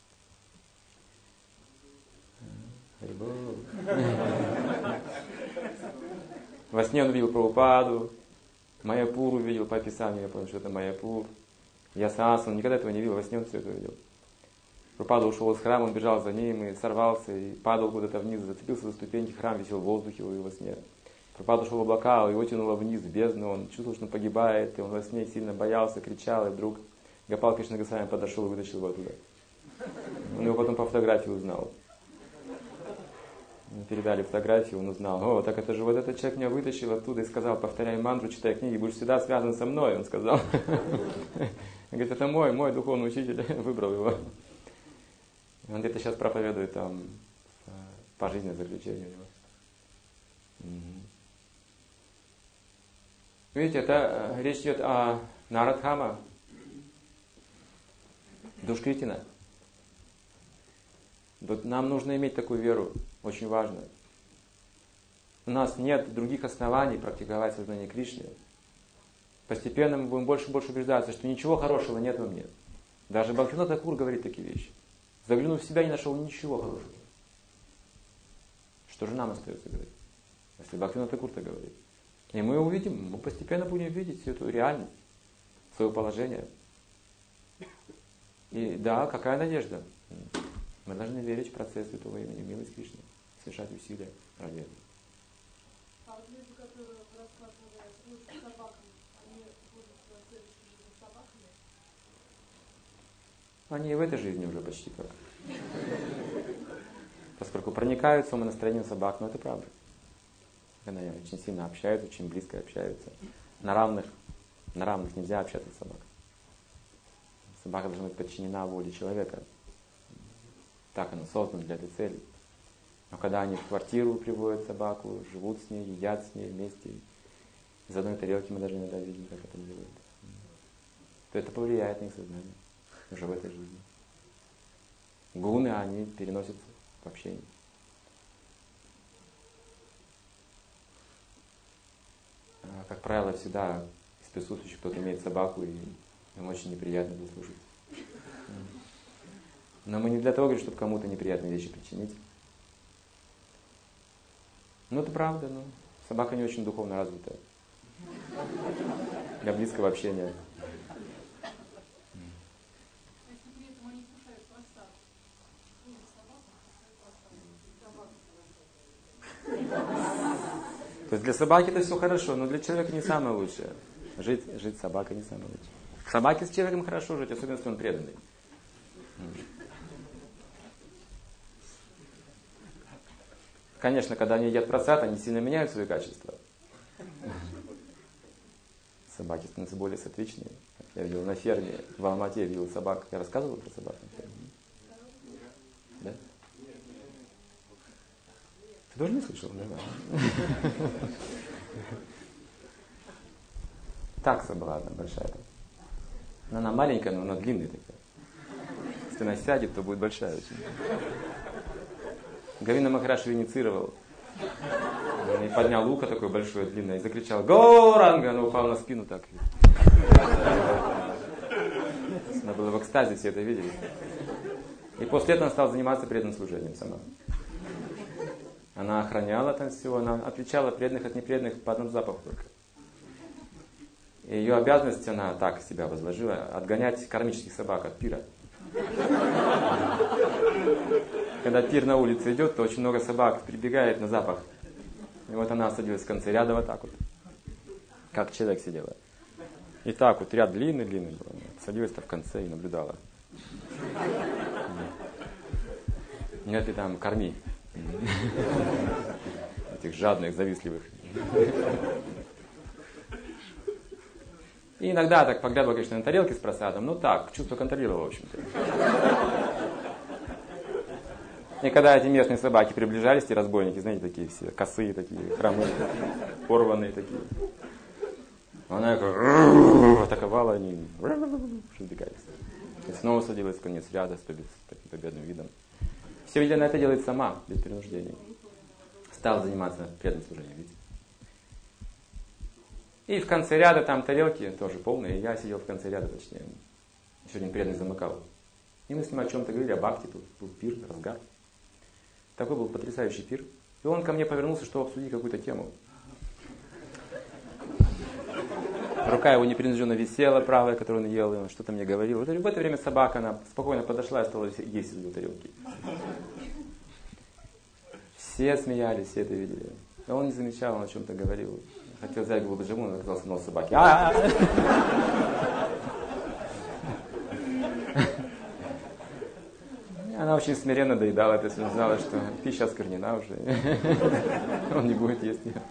Во сне он видел Прабхупаду, Майяпур увидел по описанию, я понял, что это Майяпур. Ясас, он никогда этого не видел, во сне он все это видел. Прабхупада ушел из храма, он бежал за ним и сорвался, и падал куда-то вниз, зацепился за ступеньки, храм висел в воздухе во сне. Прабхупада ушел в облака, его тянуло вниз, в бездну, он чувствовал, что он погибает, и он во сне сильно боялся, кричал, и вдруг Гопал Кришна Госвами подошел и вытащил его оттуда. Он его потом по фотографии узнал. Передали фотографию, он узнал, так это же вот этот человек меня вытащил оттуда и сказал, повторяй мантру, читай книги, будешь всегда связан со мной, он сказал. Он говорит, это мой духовный учитель, выбрал его. Он где-то сейчас проповедует там пожизненное заключение у него. Видите, это речь идет о Нарадхама, Душкритина. Вот нам нужно иметь такую веру, очень важно. у нас нет других оснований практиковать сознание Кришны, постепенно мы будем больше и больше убеждаться, что ничего хорошего нет во мне. Даже Бхактивинода Тхакур говорит такие вещи. Заглянув в себя, не нашел ничего хорошего. Что же нам остается говорить, если Бхактивинода Тхакур так говорит? И мы увидим, мы постепенно будем видеть всю эту реальность, свое положение. И да, какая надежда? Мы должны верить в процесс святого имени, в милость Кришны, совершать усилия ради этого. А вот люди, которые рассказывали с собаками, они будут в следующей жизни с собаками? Они и в этой жизни уже почти как. Поскольку проникают в умонастроением собак, но это правда. Когда они очень сильно общаются, очень близко общаются. На равных нельзя общаться с собакой. Собака должна быть подчинена воле человека. Так она создана для этой цели. Но когда они в квартиру приводят собаку, живут с ней, едят с ней вместе, из одной тарелки мы даже иногда видим, как это делают, то это повлияет на их сознание уже в этой жизни. Гуны, они переносятся в общении. Как правило, всегда из присутствующих кто-то имеет собаку, и им очень неприятно это слушать. Но мы не для того говорим, чтобы кому-то неприятные вещи причинить. Ну, это правда, но собака не очень духовно развитая. Для близкого общения. Если при этом они кушают простату, То есть для собаки это все хорошо, но для человека не самое лучшее. Жить с собакой не самое лучшее. Собаке с человеком хорошо жить, особенно если он преданный. Конечно, когда они едят просад, они сильно меняют свои качества. Собаки становятся более сатвичные. Я видел на ферме, в Алмате я видел собак. Я рассказывал про собак на ферме? Да? Ты тоже не слышал? Да? Такса была одна большая. Но она маленькая, но она длинная такая. Если она сядет, то будет большая очень. Говинда Махараш ее инициировал. Он поднял ухо такое большое, длинное, и закричал: «Горанга!» Она упала на спину так. Она была в экстазе, все это видели. И после этого она стала заниматься преданным служением сама. Она охраняла там все, она отличала преданных от непреданных по одному запаху только. И ее обязанность она так себя возложила: отгонять кармических собак от пира. Когда пир на улице идет, то очень много собак прибегает на запах. И вот она садилась в конце ряда вот так вот, как человек сидела. И так вот ряд длинный-длинный был. Садилась-то в конце и наблюдала. Нет, ты там корми. Этих жадных, завистливых. И иногда так поглядывала, конечно, на тарелки с просадом. Ну так, чувство контролировала, в общем-то. И когда эти местные собаки приближались, те разбойники, знаете, такие все, косые такие, хромые, порванные такие. Она атаковала, они разбегались. И снова садилась в конец ряда с таким победным видом. Все видели, она это делает сама, без принуждения. Стала заниматься преданным служением, видите. И в конце ряда там тарелки тоже полные, и я сидел в конце ряда, точнее. Еще один преданный замыкал. И мы с ним о чем-то говорили, о бхакти, тут был пир, разгар. Такой был потрясающий пир. И он ко мне повернулся, чтобы обсудить какую-то тему. Рука его непринужденно висела, правая, которую он ел, и он что-то мне говорил. В это время собака, она спокойно подошла и стала есть из его тарелки. Все смеялись, все это видели. А он не замечал, он о чем-то говорил. Хотел взять голову джаму, но оказался нос собаки. Она очень смиренно доедала это, если он знала, что пища осквернена уже. Он не будет есть ее.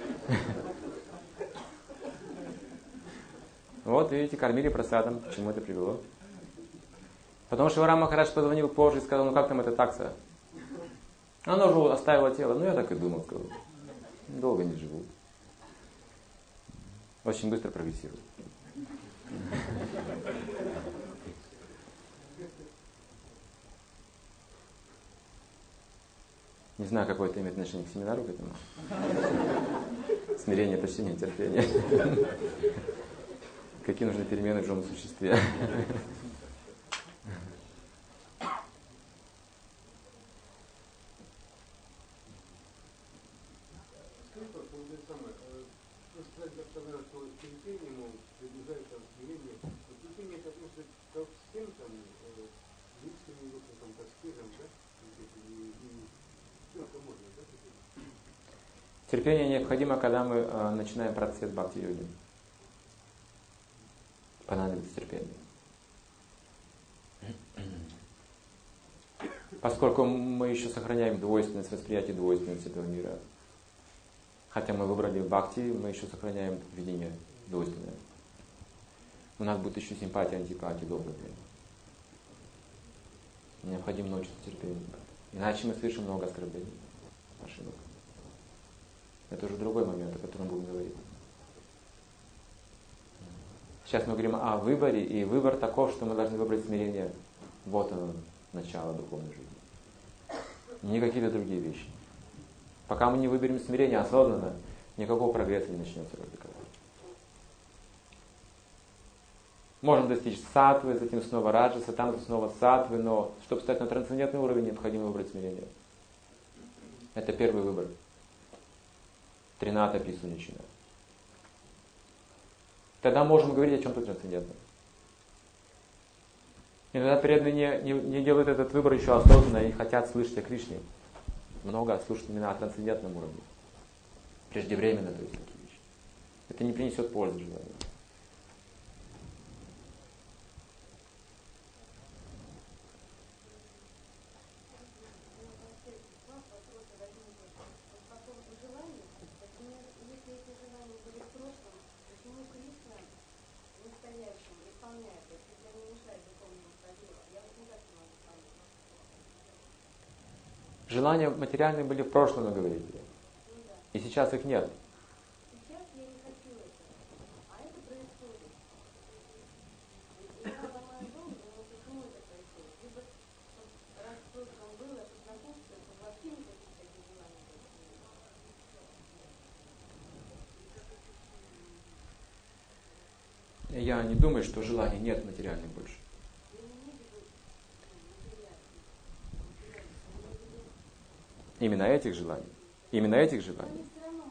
Вот, видите, кормили просадом. К чему это привело? Потому что Рама Махарадж позвонил позже и сказал: ну как там эта такса? Она уже оставила тело. Ну я так и думал, сказал. Долго не живу. Очень быстро прогрессирует. Не знаю, какое это имеет отношение к семинару, к этому. Смирение, прощение, терпение. Какие нужны перемены в живом существе. Скажи, пожалуйста, вот это самое, сказать, что терпение, мол, приближается от смирения. Вот терпение это относится ко всем там близким людям, там, ко скидам, да? Все это можно, да? Терпение необходимо, когда мы начинаем процесс бхакти-йоги. Понадобится терпение. Поскольку мы еще сохраняем двойственность, восприятие двойственности этого мира. Хотя мы выбрали бхакти, мы еще сохраняем видение двойственное. У нас будет еще симпатия, антипатия долгое время. Необходимо научиться терпению. Иначе мы совершим много оскорблений, ошибок. Это уже другой момент, о котором будем говорить. Сейчас мы говорим о выборе, и выбор таков, что мы должны выбрать смирение. Вот оно, начало духовной жизни. Не какие-то другие вещи. Пока мы не выберем смирение осознанно, никакого прогресса не начнется. Можем достичь сатвы, затем снова раджаса, там снова сатвы, но чтобы стать на трансцендентный уровень, необходимо выбрать смирение. Это первый выбор. Трината писуничина. Тогда можем говорить о чем-то трансцендентном. Иногда преданные не делают этот выбор еще осознанно и хотят слышать о Кришне. Много слушать именно о трансцендентном уровне. Преждевременно, то есть такие вещи. Это не принесет пользы желанию. Желания материальные были в прошлом, вы говорите. И сейчас их нет. Сейчас я не хочу этого, а это происходит. Я ломаю голову, но почему это происходит? Либо раз в прошлом было, что накопится, то вообще никаких таких желаний нет. Я не думаю, что желаний нет материальных больше. Именно этих желаний. Именно этих желаний.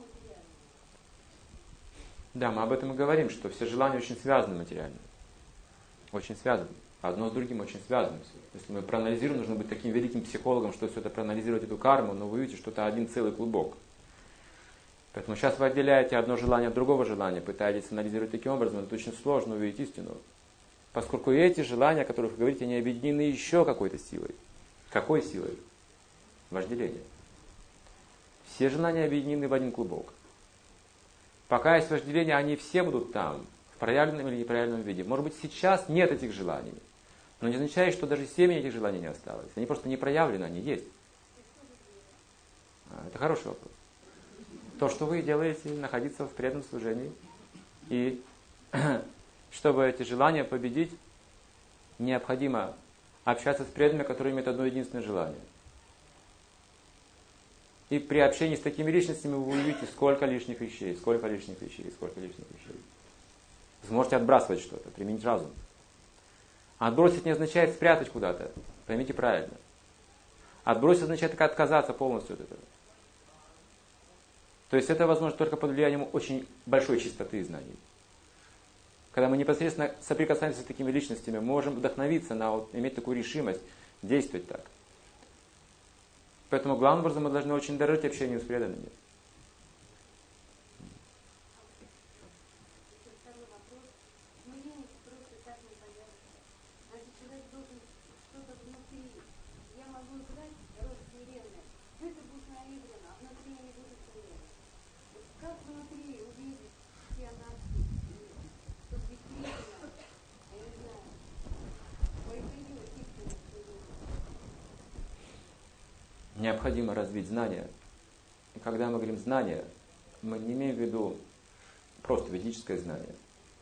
Да, мы об этом и говорим, что все желания очень связаны материально. Очень связаны. Одно с другим очень связано. Если мы проанализируем, нужно быть таким великим психологом, что все это проанализировать эту карму, но вы видите, что это один целый клубок. Поэтому сейчас вы отделяете одно желание от другого желания, пытаетесь анализировать таким образом, это очень сложно увидеть истину. Поскольку эти желания, о которых вы говорите, они объединены еще какой-то силой. Какой силой? Вожделение. Все желания объединены в один клубок. Пока есть вожделение, они все будут там, в проявленном или непроявленном виде. Может быть, сейчас нет этих желаний, но не означает, что даже семени этих желаний не осталось. Они просто не проявлены, они есть. Это хороший вопрос. То, что вы делаете, находиться в преданном служении. И чтобы эти желания победить, необходимо общаться с преданными, которые имеют одно единственное желание. И при общении с такими личностями вы увидите, сколько лишних вещей. Вы сможете отбрасывать что-то, применить разум. Отбросить не означает спрятать куда-то. Поймите правильно. Отбросить означает отказаться полностью от этого. То есть это возможно только под влиянием очень большой чистоты знаний. Когда мы непосредственно соприкасаемся с такими личностями, мы можем вдохновиться на иметь такую решимость, действовать так. Поэтому главным образом мы должны очень дорожить общением с преданными. Второй вопрос. Смирение просто так не появится. Значит, человек должен что-то внутри. Я могу играть роль смиренная. Это будет наиграно, а внутри я не буду смиренной. Вот как внутри увидеть все наши, чтобы действительно, я не знаю, появилась истинность смирения? Необходимо развить знания. И когда мы говорим знания, мы не имеем в виду просто ведическое знание.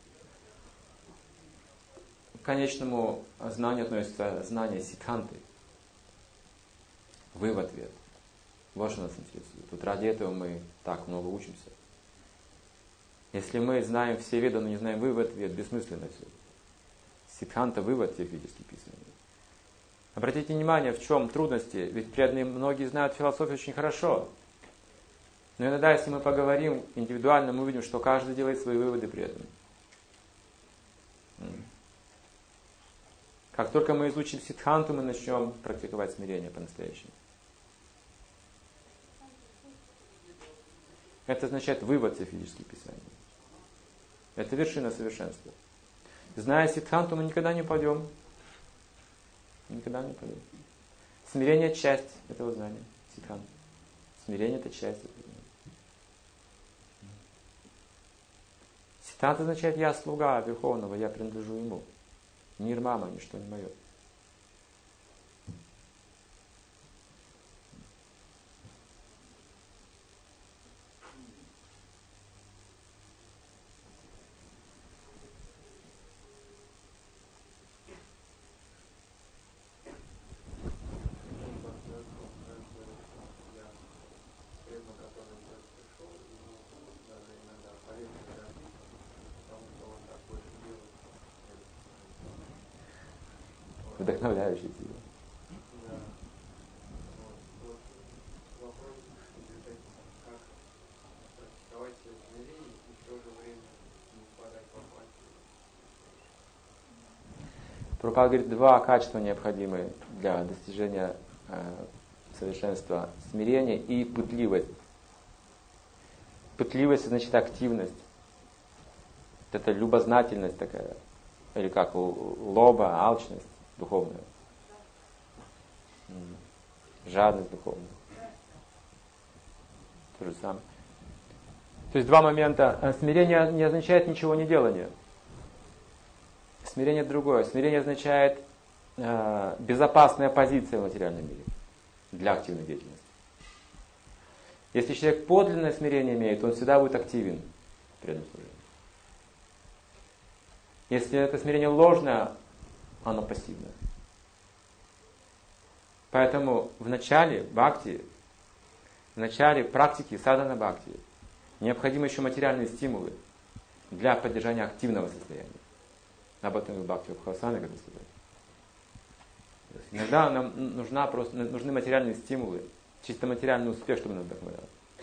К конечному знанию относятся знания сиддханты. Вы в ответ. Вот что нас интересует. Вот ради этого мы так много учимся. Если мы знаем все веды, но не знаем вывод, вед, бессмысленно все. Сиддханта вывод всех ведических писаний. Обратите внимание, в чем трудности. Ведь преданные многие знают философию очень хорошо. Но иногда, если мы поговорим индивидуально, мы увидим, что каждый делает свои выводы при этом. Как только мы изучим Сиддханту, мы начнем практиковать смирение по-настоящему. Это означает вывод всех ведических писаний. Это вершина совершенства. Зная Сиддханту, мы никогда не упадем. Никогда не упадем. Смирение – часть этого знания. Сиддханта. Смирение – это часть этого знания. Сиддханта означает «я слуга Верховного, я принадлежу Ему». Мир мама, ничто не мое. Вдохновляющий тебя. Да. Вот вопрос, как практиковать смирение и в то же время не впадать в апатию. Прабхупада говорит, два качества необходимы для достижения совершенства: смирение и пытливость. Пытливость значит активность. Это любознательность такая, или как лоба, алчность духовная. Жадность духовная. То же самое. То есть два момента. Смирение не означает ничего не делания. Смирение другое. Смирение означает безопасная позиция в материальном мире для активной деятельности. Если человек подлинное смирение имеет, он всегда будет активен в преданном служении. Если это смирение ложное, оно пассивное. Поэтому в начале бхакти, в начале практики садхана бхакти необходимы еще материальные стимулы для поддержания активного состояния. Об этом и в Бхакти Вабхавасане, как сказать. Иногда нам нужны материальные стимулы, чисто материальный успех, чтобы нас вдохновляло.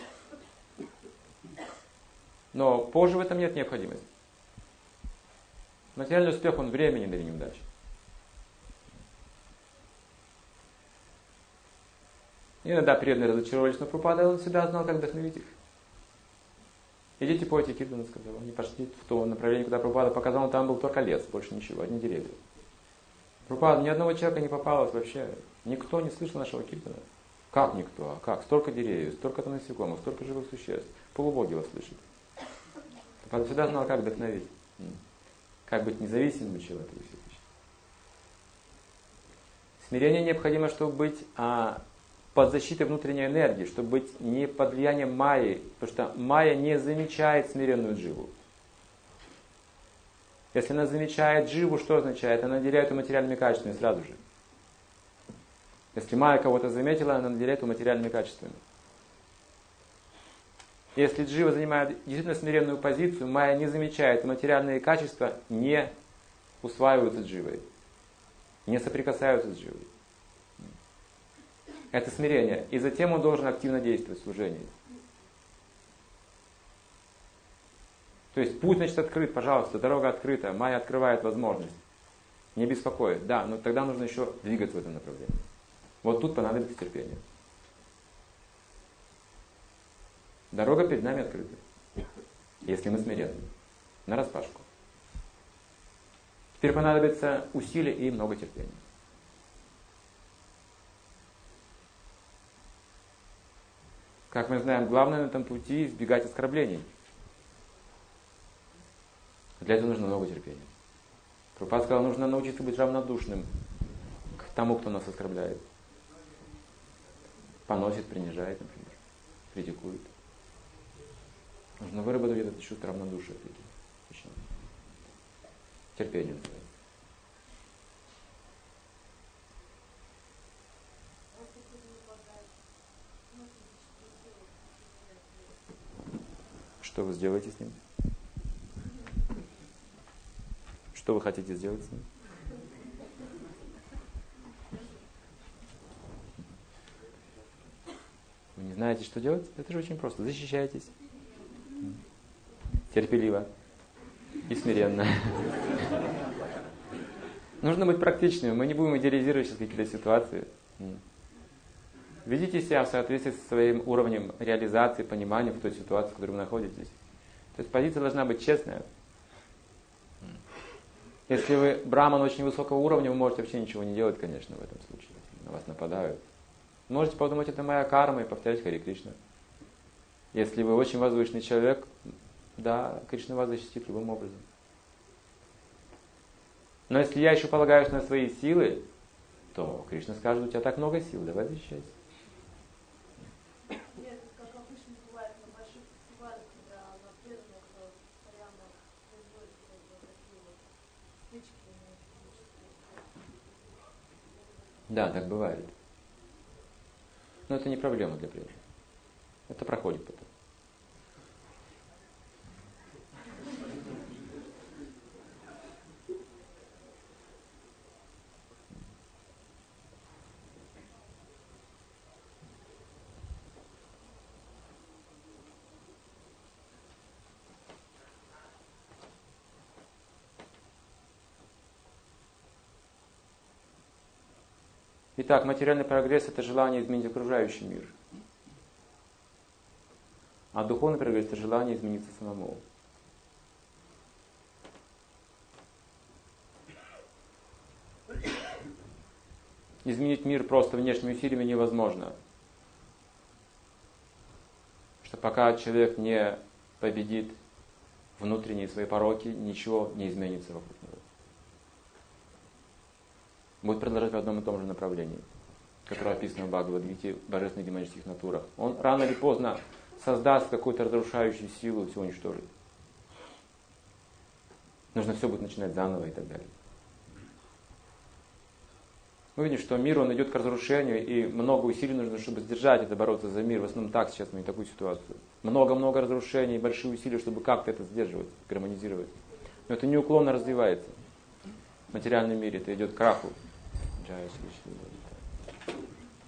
Но позже в этом нет необходимости. Материальный успех, он временен или неудачи. Иногда преданные разочаровались, но Прабхупада, он всегда знал, как вдохновить их. Идите пойте киртану, сказал. Они пошли в то направление, куда Прабхупада показал, там был только лес, больше ничего, одни деревья. Прабхупада, ни одного человека не попалось вообще. Никто не слышал нашего киртана. Как никто? А как? Столько деревьев, столько насекомых, столько живых существ. Полубоги вас слышат. Прабхупада всегда знал, как вдохновить. Как быть независимым от чего-то. Смирение необходимо, чтобы быть под защитой внутренней энергии, чтобы быть не под влиянием майи, потому что майя не замечает смиренную дживу. Если она замечает дживу, что означает? Она наделяет ее материальными качествами сразу же. Если майя кого-то заметила, она наделяет ее материальными качествами. Если джива занимает действительно смиренную позицию, майя не замечает, и материальные качества не усваиваются дживой, не соприкасаются с дживой. Это смирение. И затем он должен активно действовать в служении. То есть путь, значит, открыт, пожалуйста, дорога открыта, майя открывает возможность. Не беспокоит. Да, но тогда нужно еще двигаться в этом направлении. Вот тут понадобится терпение. Дорога перед нами открыта. Если мы смиренны. Нараспашку. Теперь понадобится усилие и много терпения. Как мы знаем, главное на этом пути избегать оскорблений. Для этого нужно много терпения. Прабхупада сказал, нужно научиться быть равнодушным к тому, кто нас оскорбляет. Поносит, принижает, например. Критикует. Нужно выработать это чувство равнодушия. Терпение называется. Что вы сделаете с ним? Что вы хотите сделать с ним? Вы не знаете, что делать? Это же очень просто. Защищайтесь. Терпеливо и смиренно. Нужно быть практичными. Мы не будем идеализировать сейчас какие-то ситуации. Ведите себя в соответствии со своим уровнем реализации, понимания в той ситуации, в которой вы находитесь. То есть позиция должна быть честная. Если вы браман очень высокого уровня, вы можете вообще ничего не делать, конечно, в этом случае. На вас нападают. Можете подумать, это моя карма, и повторять Хари Кришна. Если вы очень возвышенный человек, да, Кришна вас защитит любым образом. Но если я еще полагаюсь на свои силы, то Кришна скажет, у тебя так много сил, давай защищайся. Нет, как обычно бывает на больших фестивалях, когда на преданных постоянно производят такие вот стычки. Да, так бывает. Но это не проблема для преданных. Это проходит потом. Итак, материальный прогресс – это желание изменить окружающий мир. А духовный прогресс – это желание измениться самому. Изменить мир просто внешними усилиями невозможно. Что пока человек не победит внутренние свои пороки, ничего не изменится вокруг него. Будет продолжать в одном и том же направлении, которое описано в Бхагавад-гите, в божественных демонических натурах. Он рано или поздно создаст какую-то разрушающую силу и все уничтожит. Нужно все будет начинать заново и так далее. Мы видим, что мир, он идет к разрушению, и много усилий нужно, чтобы сдержать это, бороться за мир. В основном так сейчас мы такую ситуацию. Много-много разрушений, большие усилия, чтобы как-то это сдерживать, гармонизировать. Но это неуклонно развивается. В материальном мире это идет к краху. Джая Шри Шри.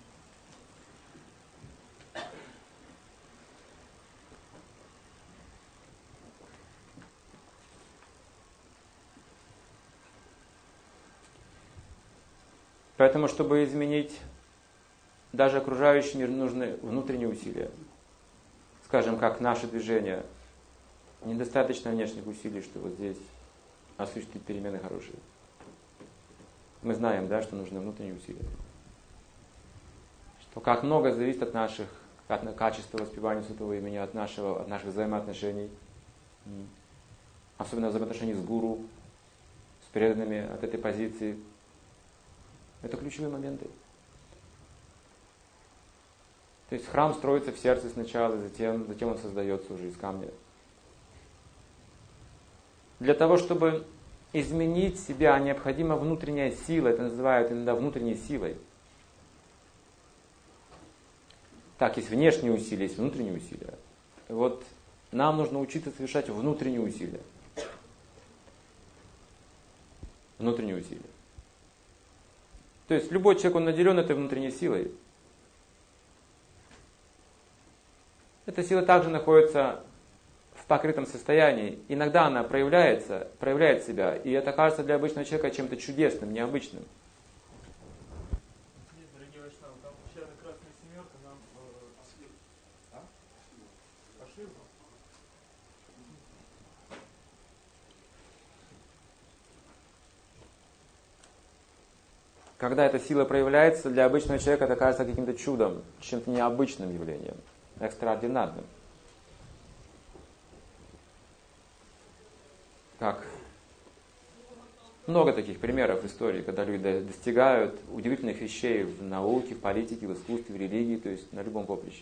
Поэтому, чтобы изменить даже окружающий мир, нужны внутренние усилия. Скажем, как наше движение. Недостаточно внешних усилий, чтобы здесь осуществить перемены хорошие. Мы знаем, да, что нужны внутренние усилия. Что как много зависит от наших, от качества воспевания святого имени, от наших взаимоотношений. Особенно взаимоотношений с гуру, с преданными от этой позиции. Это ключевые моменты. То есть храм строится в сердце сначала, затем он создается уже из камня. Для того, чтобы изменить себя, необходима внутренняя сила. Это называют иногда внутренней силой. Так, есть внешние усилия, есть внутренние усилия. Вот нам нужно учиться совершать внутренние усилия. Внутренние усилия. То есть любой человек, он наделен этой внутренней силой. Эта сила также находится в покрытом состоянии. Иногда она проявляет себя, и это кажется для обычного человека чем-то чудесным, необычным. Нет, дорогие вайшнавы, там вчера красная семерка нам ошибку. Когда эта сила проявляется, для обычного человека это кажется каким-то чудом, чем-то необычным явлением, экстраординарным. Как? Много таких примеров в истории, когда люди достигают удивительных вещей в науке, в политике, в искусстве, в религии, то есть на любом поприще.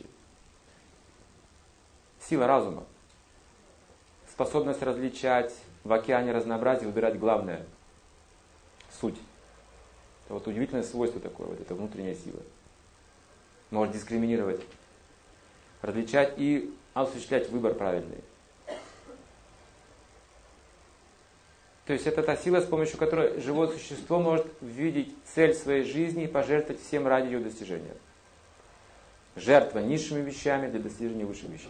Сила разума. Способность различать в океане разнообразия, выбирать главное. Суть. Это вот удивительное свойство такое, вот эта внутренняя сила. Может дискриминировать, различать и осуществлять выбор правильный. То есть это та сила, с помощью которой живое существо может видеть цель своей жизни и пожертвовать всем ради ее достижения. Жертва низшими вещами для достижения высших вещей.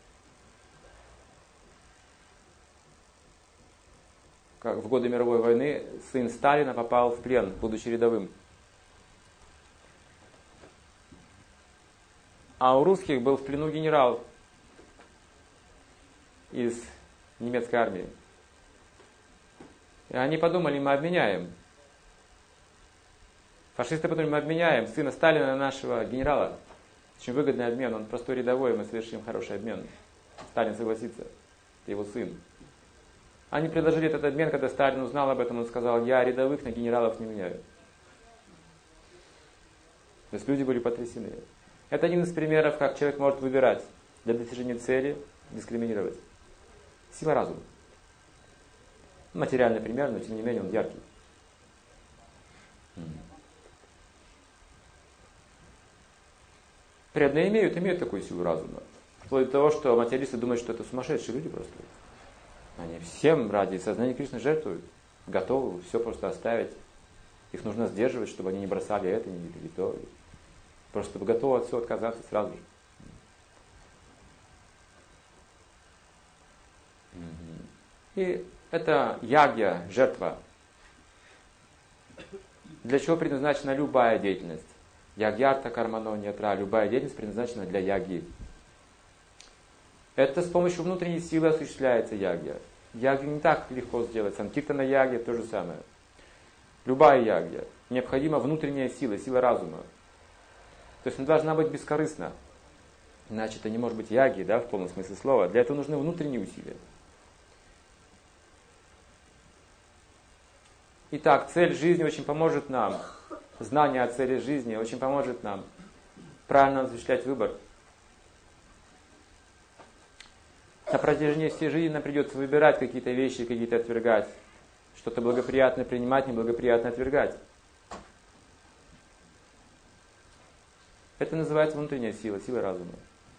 Как в годы мировой войны сын Сталина попал в плен, будучи рядовым. А у русских был в плену генерал из немецкой армии. И они подумали, мы обменяем. Фашисты подумали, мы обменяем сына Сталина на нашего генерала. Очень выгодный обмен, он простой рядовой, мы совершим хороший обмен. Сталин согласится, это его сын. Они предложили этот обмен, когда Сталин узнал об этом, он сказал, я рядовых на генералов не меняю. То есть люди были потрясены. Это один из примеров, как человек может выбирать для достижения цели, дискриминировать. Сила разума. Материальный пример, но тем не менее он яркий. Преданные имеют такую силу разума. Вплоть до того, что материалисты думают, что это сумасшедшие люди просто. Они всем ради сознания Кришны жертвуют. Готовы все просто оставить. Их нужно сдерживать, чтобы они не бросали это, не то. Просто готовы от всего отказаться сразу же. И это ягья, жертва. Для чего предназначена любая деятельность? Ягьярта кармано нетра. Любая деятельность предназначена для ягьи. Это с помощью внутренней силы осуществляется ягья. Ягью не так легко сделать. Санкиртана ягья то же самое. Любая ягья. Необходима внутренняя сила, сила разума. То есть она должна быть бескорыстна. Иначе это не может быть ягьей, да, в полном смысле слова. Для этого нужны внутренние усилия. Итак, цель жизни очень поможет нам. Знание о цели жизни очень поможет нам правильно осуществлять выбор. На протяжении всей жизни нам придется выбирать какие-то вещи, какие-то отвергать. Что-то благоприятное принимать, неблагоприятное отвергать. Это называется внутренняя сила, сила разума.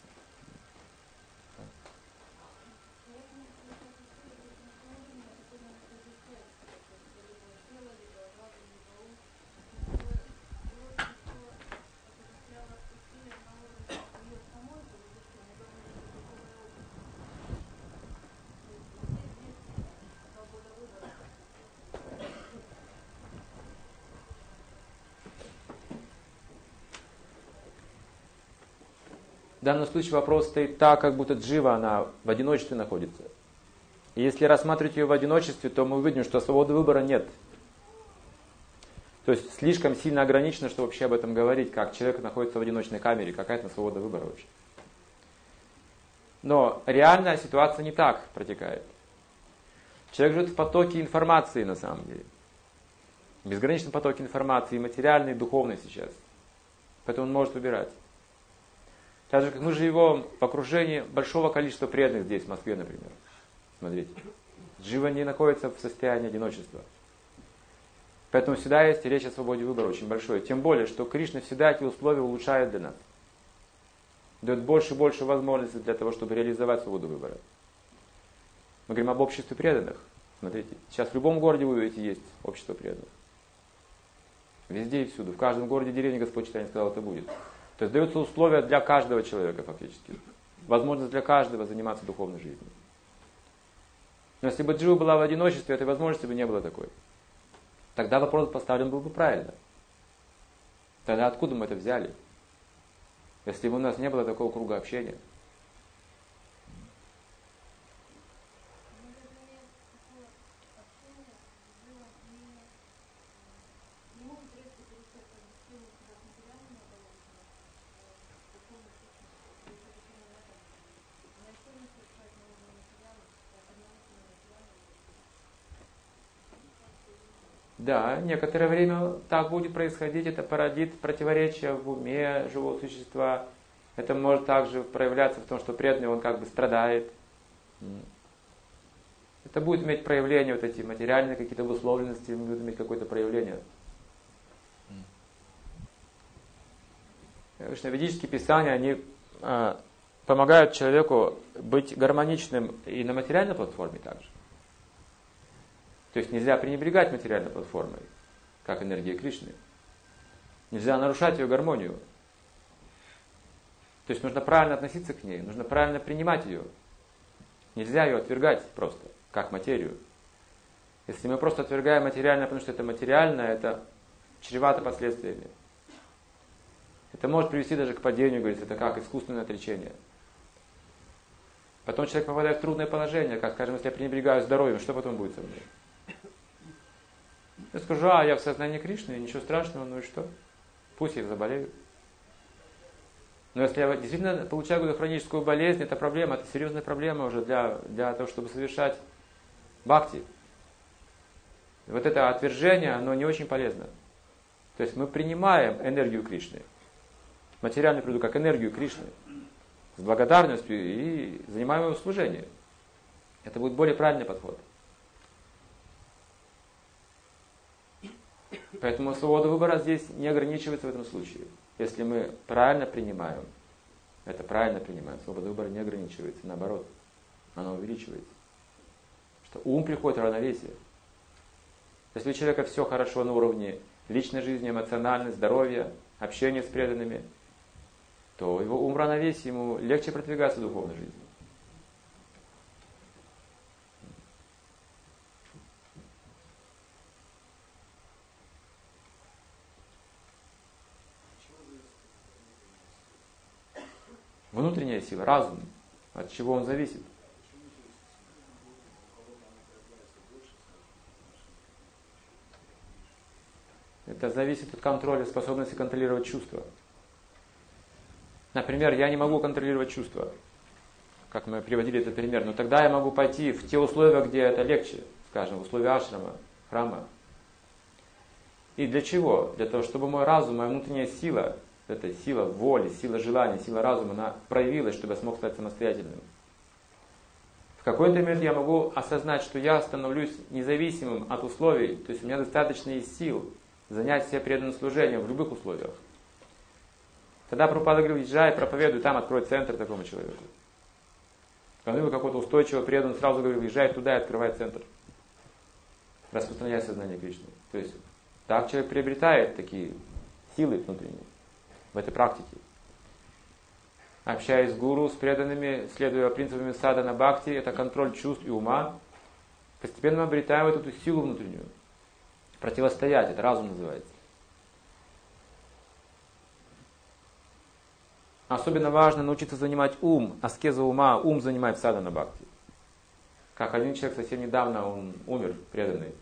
В данном случае вопрос стоит так, как будто джива, она в одиночестве находится. И если рассматривать ее в одиночестве, то мы увидим, что свободы выбора нет. То есть слишком сильно ограничено, что вообще об этом говорить, как человек находится в одиночной камере, какая-то свобода выбора вообще. Но реальная ситуация не так протекает. Человек живет в потоке информации на самом деле. В безграничном потоке информации, и материальной, и духовной сейчас. Поэтому он может выбирать. Так же, как мы живем в окружении большого количества преданных здесь, в Москве, например. Смотрите. Джива не находится в состоянии одиночества. Поэтому всегда есть речь о свободе выбора очень большой. Тем более, что Кришна всегда эти условия улучшает для нас. Дает больше и больше возможностей для того, чтобы реализовать свободу выбора. Мы говорим об обществе преданных. Смотрите, сейчас в любом городе вы увидите есть общество преданных. Везде и всюду. В каждом городе, деревне Господь Чайтанья сказал, это будет. То есть даются условия для каждого человека фактически. Возможность для каждого заниматься духовной жизнью. Но если бы джива была в одиночестве, этой возможности бы не было такой. Тогда вопрос поставлен был бы правильно. Тогда откуда мы это взяли? Если бы у нас не было такого круга общения. Да, некоторое время так будет происходить, это породит противоречия в уме живого существа. Это может также проявляться в том, что преданный, он как бы страдает. Это будет иметь проявление, вот эти материальные какие-то обусловленности, будут иметь какое-то проявление. Конечно, ведические писания, они помогают человеку быть гармоничным и на материальной платформе также. То есть нельзя пренебрегать материальной платформой, как энергия Кришны. Нельзя нарушать ее гармонию. То есть нужно правильно относиться к ней, нужно правильно принимать ее. Нельзя ее отвергать просто, как материю. Если мы просто отвергаем материальное, потому что это материальное, это чревато последствиями. Это может привести даже к падению, говорится, это как искусственное отречение. Потом человек попадает в трудное положение, как, скажем, если я пренебрегаю здоровьем, что потом будет со мной? Я скажу, я в сознании Кришны, ничего страшного, ну и что? Пусть я заболею. Но если я действительно получаю какую-то хроническую болезнь, это проблема, это серьезная проблема уже для того, чтобы совершать бхакти. Вот это отвержение, оно не очень полезно. То есть мы принимаем энергию Кришны, материальную природу как энергию Кришны, с благодарностью и занимаем его служение. Это будет более правильный подход. Поэтому свобода выбора здесь не ограничивается в этом случае. Если мы правильно принимаем, это правильно принимаем, свобода выбора не ограничивается, наоборот, она увеличивается. Что ум приходит в равновесие. Если у человека все хорошо на уровне личной жизни, эмоциональной, здоровья, общения с преданными, то его ум в равновесии, ему легче продвигаться в духовной жизни. Внутренняя сила, разум, от чего он зависит. Это зависит от контроля, способности контролировать чувства. Например, я не могу контролировать чувства, как мы приводили этот пример, но тогда я могу пойти в те условия, где это легче, скажем, в условия ашрама, храма. И для чего? Для того, чтобы мой разум, моя внутренняя сила, эта сила воли, сила желания, сила разума, она проявилась, чтобы я смог стать самостоятельным. В какой-то момент я могу осознать, что я становлюсь независимым от условий, то есть у меня достаточно есть сил занять себе преданным служением в любых условиях. Тогда Прабхупада говорил, езжай, проповедуй, там открой центр такому человеку. Когда вы какой-то устойчивый преданный, сразу говорил, езжай туда и открывай центр. Распространяй сознание Кришны. То есть так человек приобретает такие силы внутренние в этой практике. Общаясь с гуру, с преданными, следуя принципам садхана бхакти, это контроль чувств и ума, постепенно мы обретаем эту силу внутреннюю. Противостоять, это разум называется. Особенно важно научиться занимать ум, аскеза ума, ум занимает в садхана бхакти. Как один человек совсем недавно, он умер, преданный.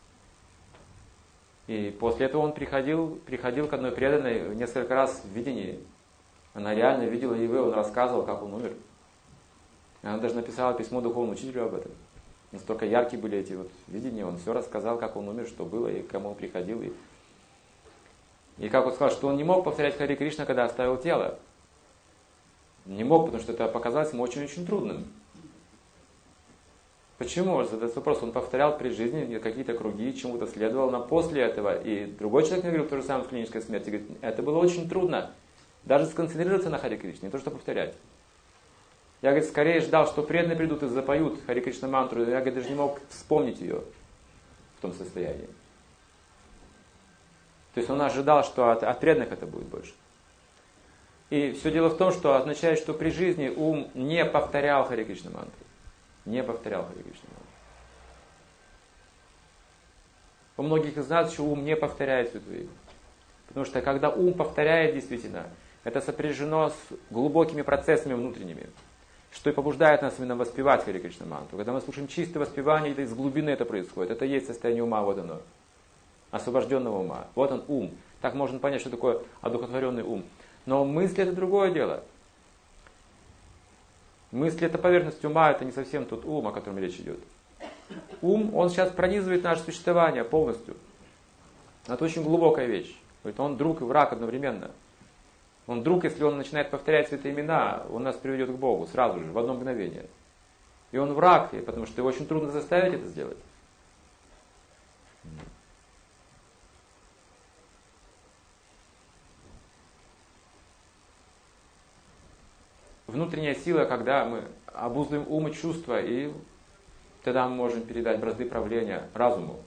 И после этого он приходил к одной преданной несколько раз в видении. Она реально видела его, он рассказывал, как он умер. Она даже написала письмо духовному учителю об этом. Настолько яркие были эти вот видения, он все рассказал, как он умер, что было, и к кому он приходил. И как он сказал, что он не мог повторять Харе Кришна, когда оставил тело. Не мог, потому что это показалось ему очень-очень трудным. Почему? Задается вопрос, он повторял при жизни какие-то круги, чему-то следовал, но после этого, и другой человек мне говорил то же самое в клинической смерти, говорит, это было очень трудно. Даже сконцентрироваться на Харе Кришне, не то что повторять. Я, говорит, скорее ждал, что преданные придут и запоют Харе Кришна мантру, я, говорит, даже не мог вспомнить ее в том состоянии. То есть он ожидал, что от преданных это будет больше. И все дело в том, что означает, что при жизни ум не повторял Харе Кришна мантру. Не повторял Харе Кришна мантру. У многих из нас еще ум не повторяет святую имя. Потому что когда ум повторяет действительно, это сопряжено с глубокими процессами внутренними, что и побуждает нас именно воспевать Харе Кришна мантру. Когда мы слушаем чистое воспевание, это из глубины это происходит. Это и есть состояние ума, вот оно. Освобожденного ума. Вот он ум. Так можно понять, что такое одухотворенный ум. Но мысли это другое дело. Мысли это поверхность ума, это не совсем тот ум, о котором речь идет. Ум, он сейчас пронизывает наше существование полностью. Это очень глубокая вещь. Он друг и враг одновременно. Он друг, если он начинает повторять святые имена, он нас приведет к Богу сразу же, в одно мгновение. И он враг, потому что его очень трудно заставить это сделать. Внутренняя сила, когда мы обуздываем ум и чувства, и тогда мы можем передать бразды правления разуму.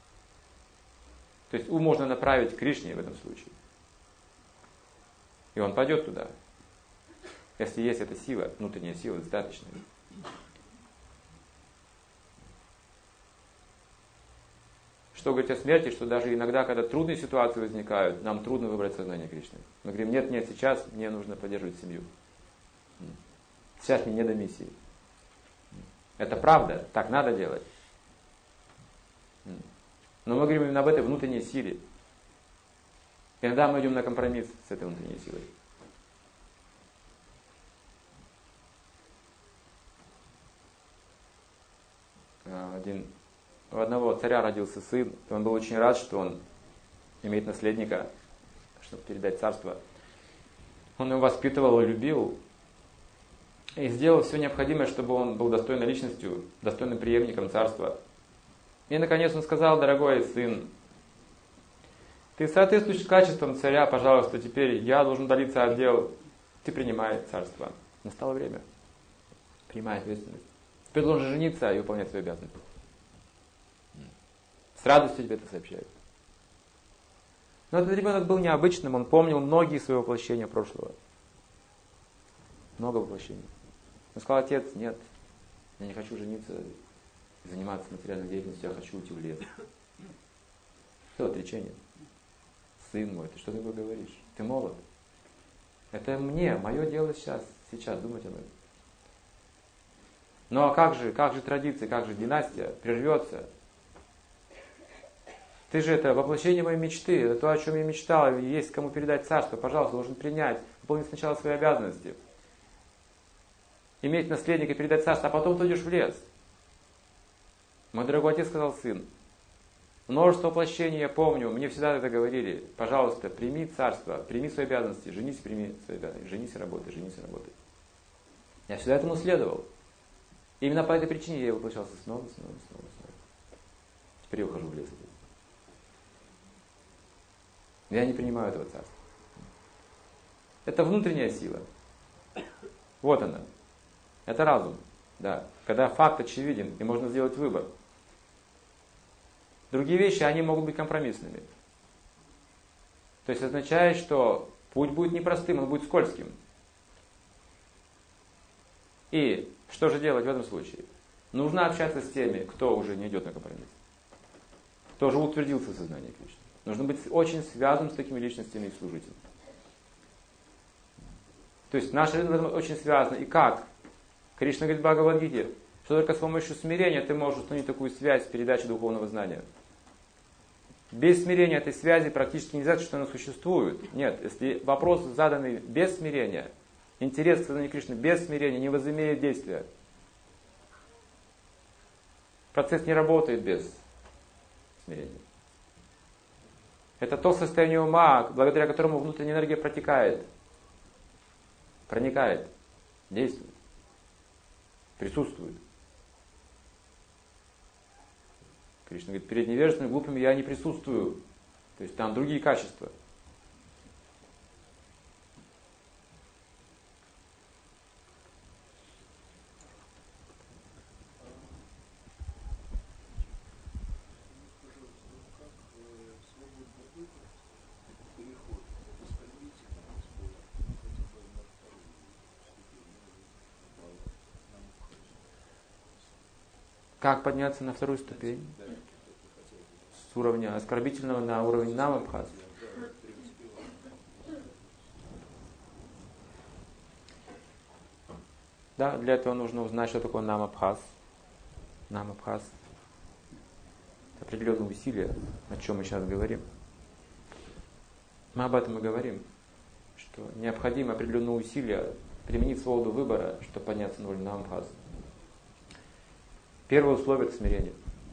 То есть ум можно направить к Кришне в этом случае. И он пойдет туда. Если есть эта сила, внутренняя сила достаточная. Что говорить о смерти, что даже иногда, когда трудные ситуации возникают, нам трудно выбрать сознание Кришны. Мы говорим, нет, сейчас мне нужно поддерживать семью. Сейчас мне не до миссии. Это правда, так надо делать. Но мы говорим именно об этой внутренней силе. Иногда мы идем на компромисс с этой внутренней силой. У одного царя родился сын, и он был очень рад, что он имеет наследника, чтобы передать царство. Он его воспитывал и любил, и сделал все необходимое, чтобы он был достойной личностью, достойным преемником царства. И наконец он сказал: дорогой сын, ты соответствуешь качествам царя, пожалуйста, теперь я должен удалиться от дел. Ты принимай царство. Настало время. Принимай ответственность. Теперь должен жениться и выполнять свои обязанности. С радостью тебе это сообщаю. Но этот ребенок был необычным, он помнил многие свои воплощения прошлого. Много воплощений. Он сказал: отец, нет, я не хочу жениться и заниматься материальной деятельностью, я хочу уйти в лес. Что отречение? Сын мой, ты что такое говоришь? Ты молод. Это мне, мое дело сейчас думать об этом. Ну а как же традиция, как же династия прервется? Ты же это воплощение моей мечты, это то, о чем я мечтал, есть кому передать царство, пожалуйста, должен принять, выполнить сначала свои обязанности. Иметь наследника, передать царство, а потом ты идешь в лес. Мой дорогой отец, сказал сын, множество воплощений я помню, мне всегда это говорили, пожалуйста, прими царство, прими свои обязанности, женись, прими свои обязанности, женись и работай, женись и работай. Я всегда этому следовал. И именно по этой причине я воплощался снова. Теперь я ухожу в лес. Я не принимаю этого царства. Это внутренняя сила. Вот она. Это разум. Да. Когда факт очевиден, и можно сделать выбор. Другие вещи, они могут быть компромиссными. То есть означает, что путь будет непростым, он будет скользким. И что же делать в этом случае? Нужно общаться с теми, кто уже не идет на компромисс. Кто уже утвердился в сознании Кришны. Нужно быть очень связанным с такими личностями и служить им. То есть наша жизнь в этом очень связана. И как? Кришна говорит в Бхагавад-гите, что только с помощью смирения ты можешь установить такую связь в передаче духовного знания. Без смирения этой связи практически нельзя сказать, что она существует. Нет, если вопрос заданный без смирения, интерес к сознанию Кришны без смирения не возымеет действия. Процесс не работает без смирения. Это то состояние ума, благодаря которому внутренняя энергия протекает, проникает, действует, присутствует. Кришна говорит, перед невежественными глупыми я не присутствую. То есть там другие качества. Как подняться на вторую ступень? С уровня оскорбительного на уровень намабхас. Да, для этого нужно узнать, что такое намабхас. Намабхас – это определенные усилия, о чем мы сейчас говорим. Мы об этом и говорим, что необходимо определенные усилия применить свободу выбора, чтобы подняться на уровень намабхас. Первое условие – это смирение.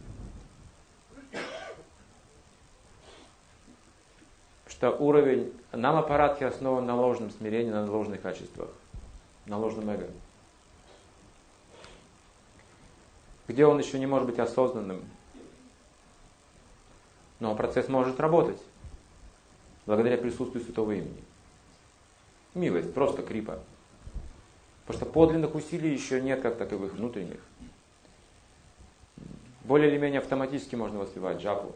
Что уровень намапарадхи основан на ложном смирении, на ложных качествах, на ложном эго. Где он еще не может быть осознанным. Но процесс может работать благодаря присутствию святого имени. Милость, просто крипа. Потому что подлинных усилий еще нет как таковых внутренних. более или менее автоматически можно воспевать джапу.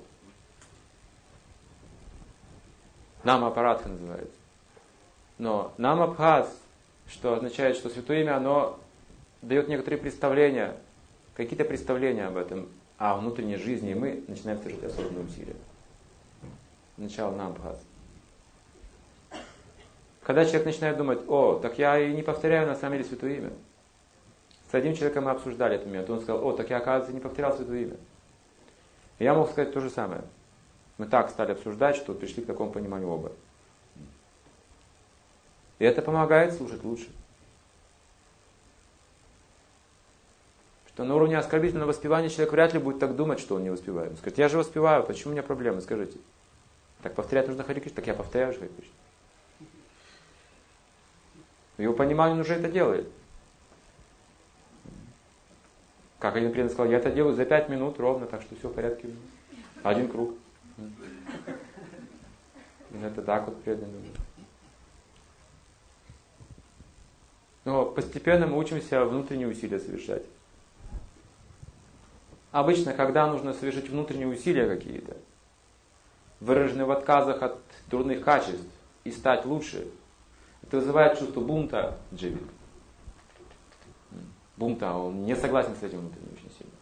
Намапарадха называется. Но намабхас, что означает, что святое имя, оно дает некоторые представления, какие-то представления об этом, о внутренней жизни, и мы начинаем совершать особенные усилия. Начало намабхас. Когда человек начинает думать, так я и не повторяю на самом деле святое имя. С одним человеком мы обсуждали этот момент, он сказал, так я, оказывается, не повторял святое имя. И я мог сказать то же самое. Мы так стали обсуждать, что пришли к такому пониманию оба. И это помогает слушать лучше. Что на уровне оскорбительного воспевания человек вряд ли будет так думать, что он не воспевает. Он скажет, я же воспеваю, почему у меня проблемы, скажите. Так повторять нужно Харе Кришна, так я повторяю Харе Кришна. В его понимании он уже это делает. Как один преданный сказал, я это делаю за 5 минут ровно, так что все в порядке. Один круг. И это так вот преданный. Но постепенно мы учимся внутренние усилия совершать. Обычно, когда нужно совершить внутренние усилия какие-то, выраженные в отказах от дурных качеств и стать лучше, это вызывает чувство бунта в дживе. Бунта, он не согласен с этим внутренним очень сильно.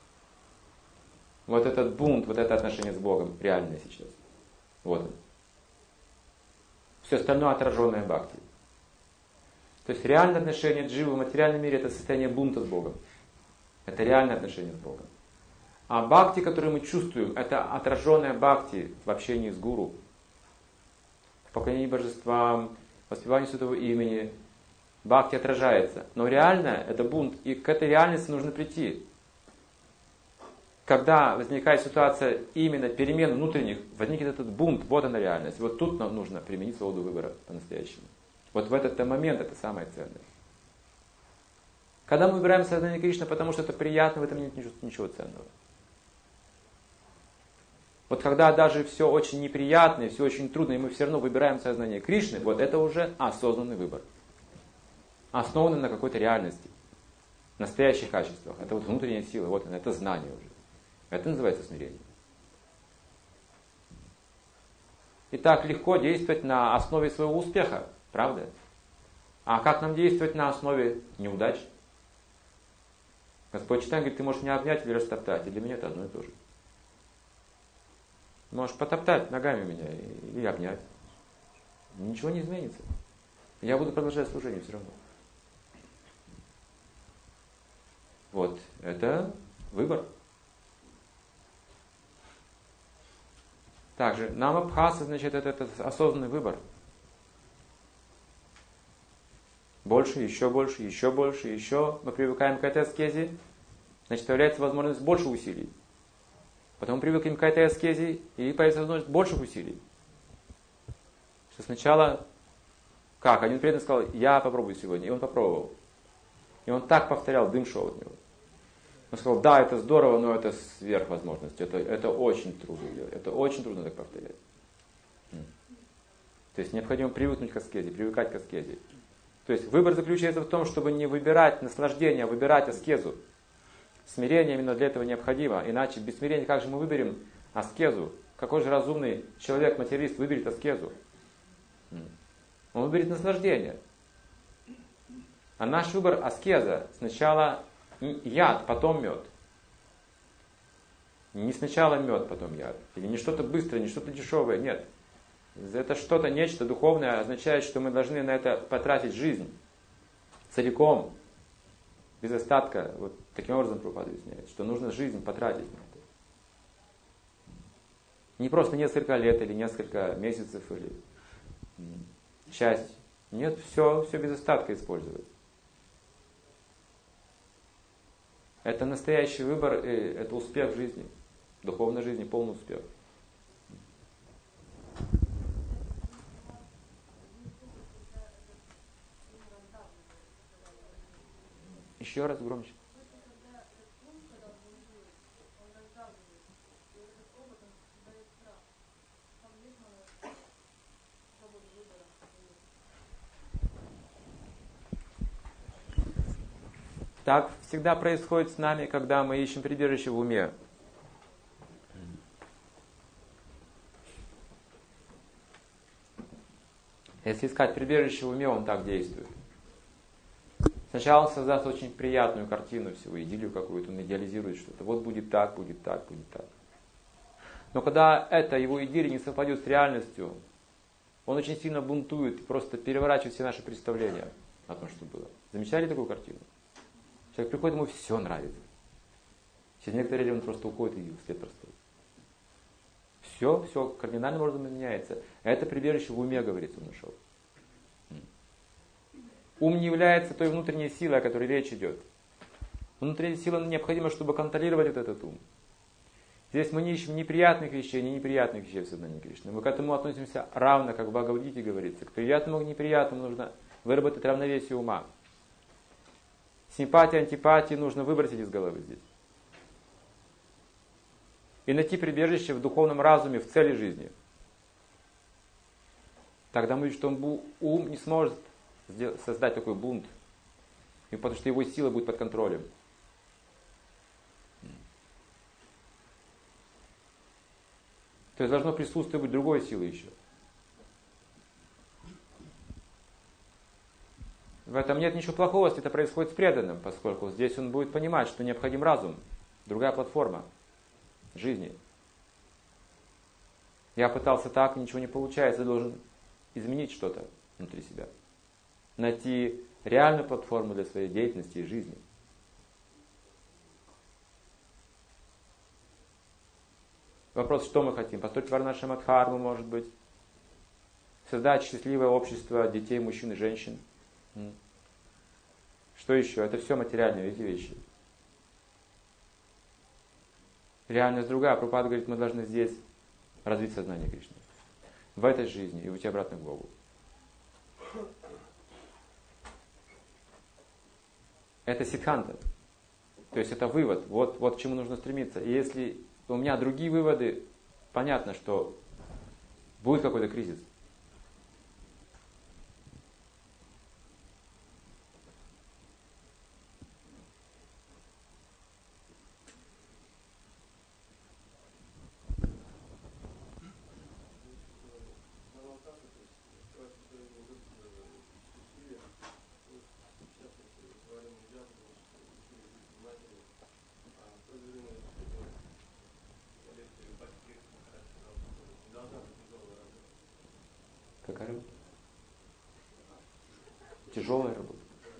Вот этот бунт, вот это отношение с Богом реальное сейчас. Вот он. Все остальное отраженное бхакти. То есть реальное отношение дживы в материальном мире — это состояние бунта с Богом. Это реальное отношение с Богом. А бхакти, которое мы чувствуем, это отраженное бхакти в общении с гуру, в поклонении божествам, в воспевании святого имени. Бхакти отражается. Но реально это бунт. И к этой реальности нужно прийти. Когда возникает ситуация именно перемен внутренних, возникнет этот бунт, вот она реальность. Вот тут нам нужно применить свободу выбора по-настоящему. Вот в этот момент это самое ценное. Когда мы выбираем сознание Кришны, потому что это приятно, в этом нет ничего ценного. Вот когда даже все очень неприятно, и все очень трудно, и мы все равно выбираем сознание Кришны, вот это уже осознанный выбор. Основанный на какой-то реальности, настоящих качествах. Это вот внутренняя сила, вот она, это знание уже. Это называется смирение. И так легко действовать на основе своего успеха, правда? А как нам действовать на основе неудач? Господь Читание говорит, ты можешь меня обнять или растоптать, и для меня это одно и то же. Можешь потоптать ногами меня или обнять. Ничего не изменится. Я буду продолжать служение все равно. Вот, это выбор. Также намабхаса, значит, это осознанный выбор. Больше, еще больше, еще больше, еще. Мы привыкаем к этой аскезе, значит, появляется возможность больше усилий. Потом мы привыкнем к этой аскезе, и появляется возможность больших усилий. Что сначала, как? Один преданный сказал, я попробую сегодня, и он попробовал. И он так повторял, дым шел от него. Он сказал, да, это здорово, но это сверхвозможность. Это очень трудно делать. Это очень трудно так повторять. То есть необходимо привыкнуть к аскезе, привыкать к аскезе. То есть выбор заключается в том, чтобы не выбирать наслаждение, а выбирать аскезу. Смирение именно для этого необходимо. Иначе без смирения как же мы выберем аскезу? Какой же разумный человек, материалист, выберет аскезу? Он выберет наслаждение. А наш выбор аскеза. Сначала яд, потом мед. Не сначала мед, потом яд. Или не что-то быстрое, не что-то дешевое. Нет. Это что-то, нечто духовное означает, что мы должны на это потратить жизнь. Целиком. Без остатка. Вот таким образом Прабхупада объясняет, что нужно жизнь потратить на это. Не просто несколько лет или несколько месяцев или часть. Нет, все без остатка использовать. Это настоящий выбор, и это успех в жизни, в духовной жизни, полный успех. Еще раз громче. Так всегда происходит с нами, когда мы ищем прибежище в уме. Если искать прибежище в уме, он так действует. Сначала он создаст очень приятную картину всего, идиллию какую-то, он идеализирует что-то. Вот будет так, будет так, будет так. Но когда это его идея не совпадет с реальностью, он очень сильно бунтует и просто переворачивает все наши представления о том, что было. Замечали такую картину? Человек приходит, ему все нравится. Через некоторое время он просто уходит и вслед простой. Все кардинальным образом меняется. Это прибежище в уме, говорится, он нашел. Ум не является той внутренней силой, о которой речь идет. Внутренняя сила необходима, чтобы контролировать вот этот ум. Здесь мы не ищем ни приятных вещей, ни неприятных вещей в сознании Кришны. Мы к этому относимся равно, как в Бхагавад-гите говорится. К приятному и к неприятному нужно выработать равновесие ума. Симпатии, антипатии нужно выбросить из головы здесь. И найти прибежище в духовном разуме, в цели жизни. Тогда мы видим, что ум не сможет создать такой бунт, и потому что его сила будет под контролем. То есть должно присутствовать другой силы еще. В этом нет ничего плохого, если это происходит с преданным, поскольку здесь он будет понимать, что необходим разум, другая платформа жизни. Я пытался так, ничего не получается, я должен изменить что-то внутри себя. Найти реальную платформу для своей деятельности и жизни. Вопрос, что мы хотим? Построить Варнашамадхарму, может быть. Создать счастливое общество детей, мужчин и женщин. Что еще? Это все материальные эти вещи. Реальность другая. Прабхупада говорит, мы должны здесь развить сознание Кришны. В этой жизни и уйти обратно к Богу. Это сиддханта. То есть это вывод. Вот к чему нужно стремиться. И если у меня другие выводы, понятно, что будет какой-то кризис. Какая работа? Тяжелая работа.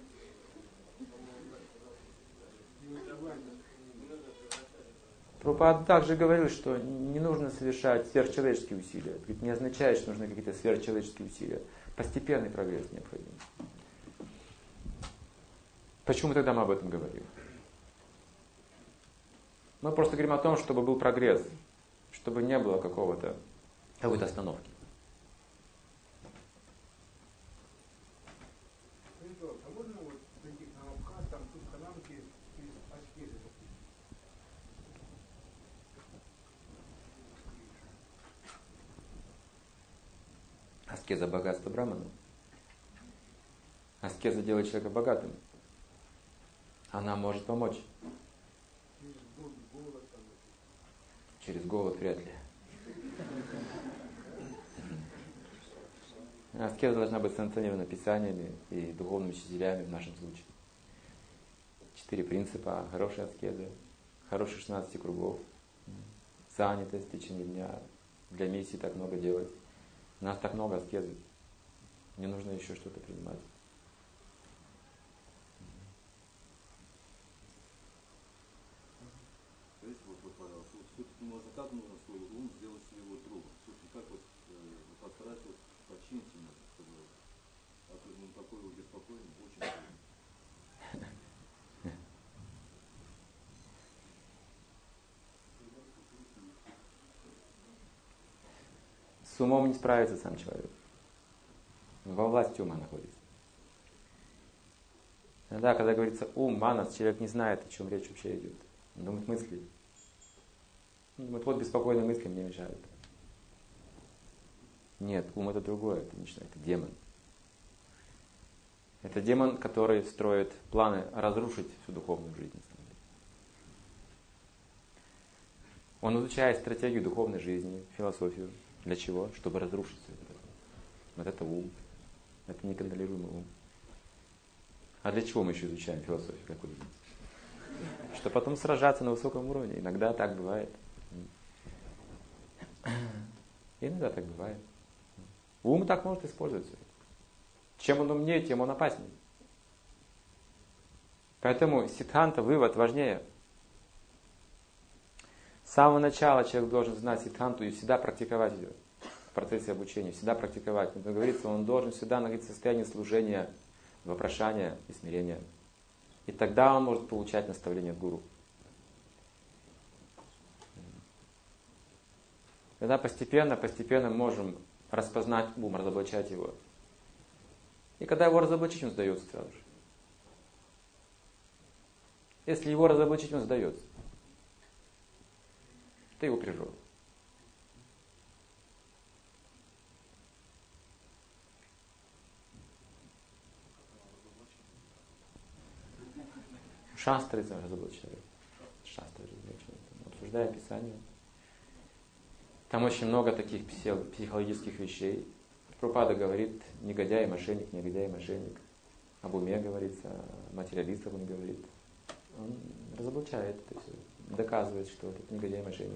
Прабхупада также говорил, что не нужно совершать сверхчеловеческие усилия. Это не означает, что нужны какие-то сверхчеловеческие усилия. Постепенный прогресс необходим. Почему тогда мы об этом говорим? Мы просто говорим о том, чтобы был прогресс, чтобы не было какой-то остановки. А можно вот таких на там тут канамки из аскезы? Аскеза богатства брамана. Аскеза делает человека богатым. Она может помочь. Через голод вряд ли. Аскеза должна быть санкционирована писаниями и духовными учителями в нашем случае. 4 принципа хорошей аскезы, хороших 16 кругов, занятость в течение дня, для миссии так много делать. У нас так много аскезы. Не нужно еще что-то принимать. Все-таки можно как нужно свой ум сделать себе его другом? Все-таки как вот постараться починить ему, чтобы он такой беспокойный, очень трудно. С умом не справится сам человек. Во власти ума находится. Да, когда говорится ум, манас, человек не знает, о чем речь вообще идет. Он думает мысли. Он думает, вот беспокойные мысли мне мешают. Нет, ум это другое, это ничто, это демон. Это демон, который строит планы разрушить всю духовную жизнь. Он изучает стратегию духовной жизни, философию. Для чего? Чтобы разрушить все это. Вот это ум. Это неконтролируемый ум. А для чего мы еще изучаем философию, как вы думаете? Чтобы потом сражаться на высоком уровне. Иногда так бывает. Иногда так бывает. Ум так может использоваться. Чем он умнее, тем он опаснее. Поэтому сиддханта, вывод важнее. С самого начала человек должен знать сиддханту и всегда практиковать ее в процессе обучения, всегда практиковать. Как говорится, он должен всегда находиться в состоянии служения, вопрошания и смирения. И тогда он может получать наставление от гуру. Тогда постепенно можем распознать ум, разоблачать его. И когда его разоблачить, он сдается сразу же. Если его разоблачить, он сдается. Ты его прижал. Шастры разоблачают. Шастры разоблачают. Обсуждая Писание. Там очень много таких психологических вещей. Прабхупада говорит, негодяй, мошенник, негодяй, мошенник. Об уме говорится, о материалистах он говорит. Он разоблачает это все, доказывает, что это негодяй, мошенник.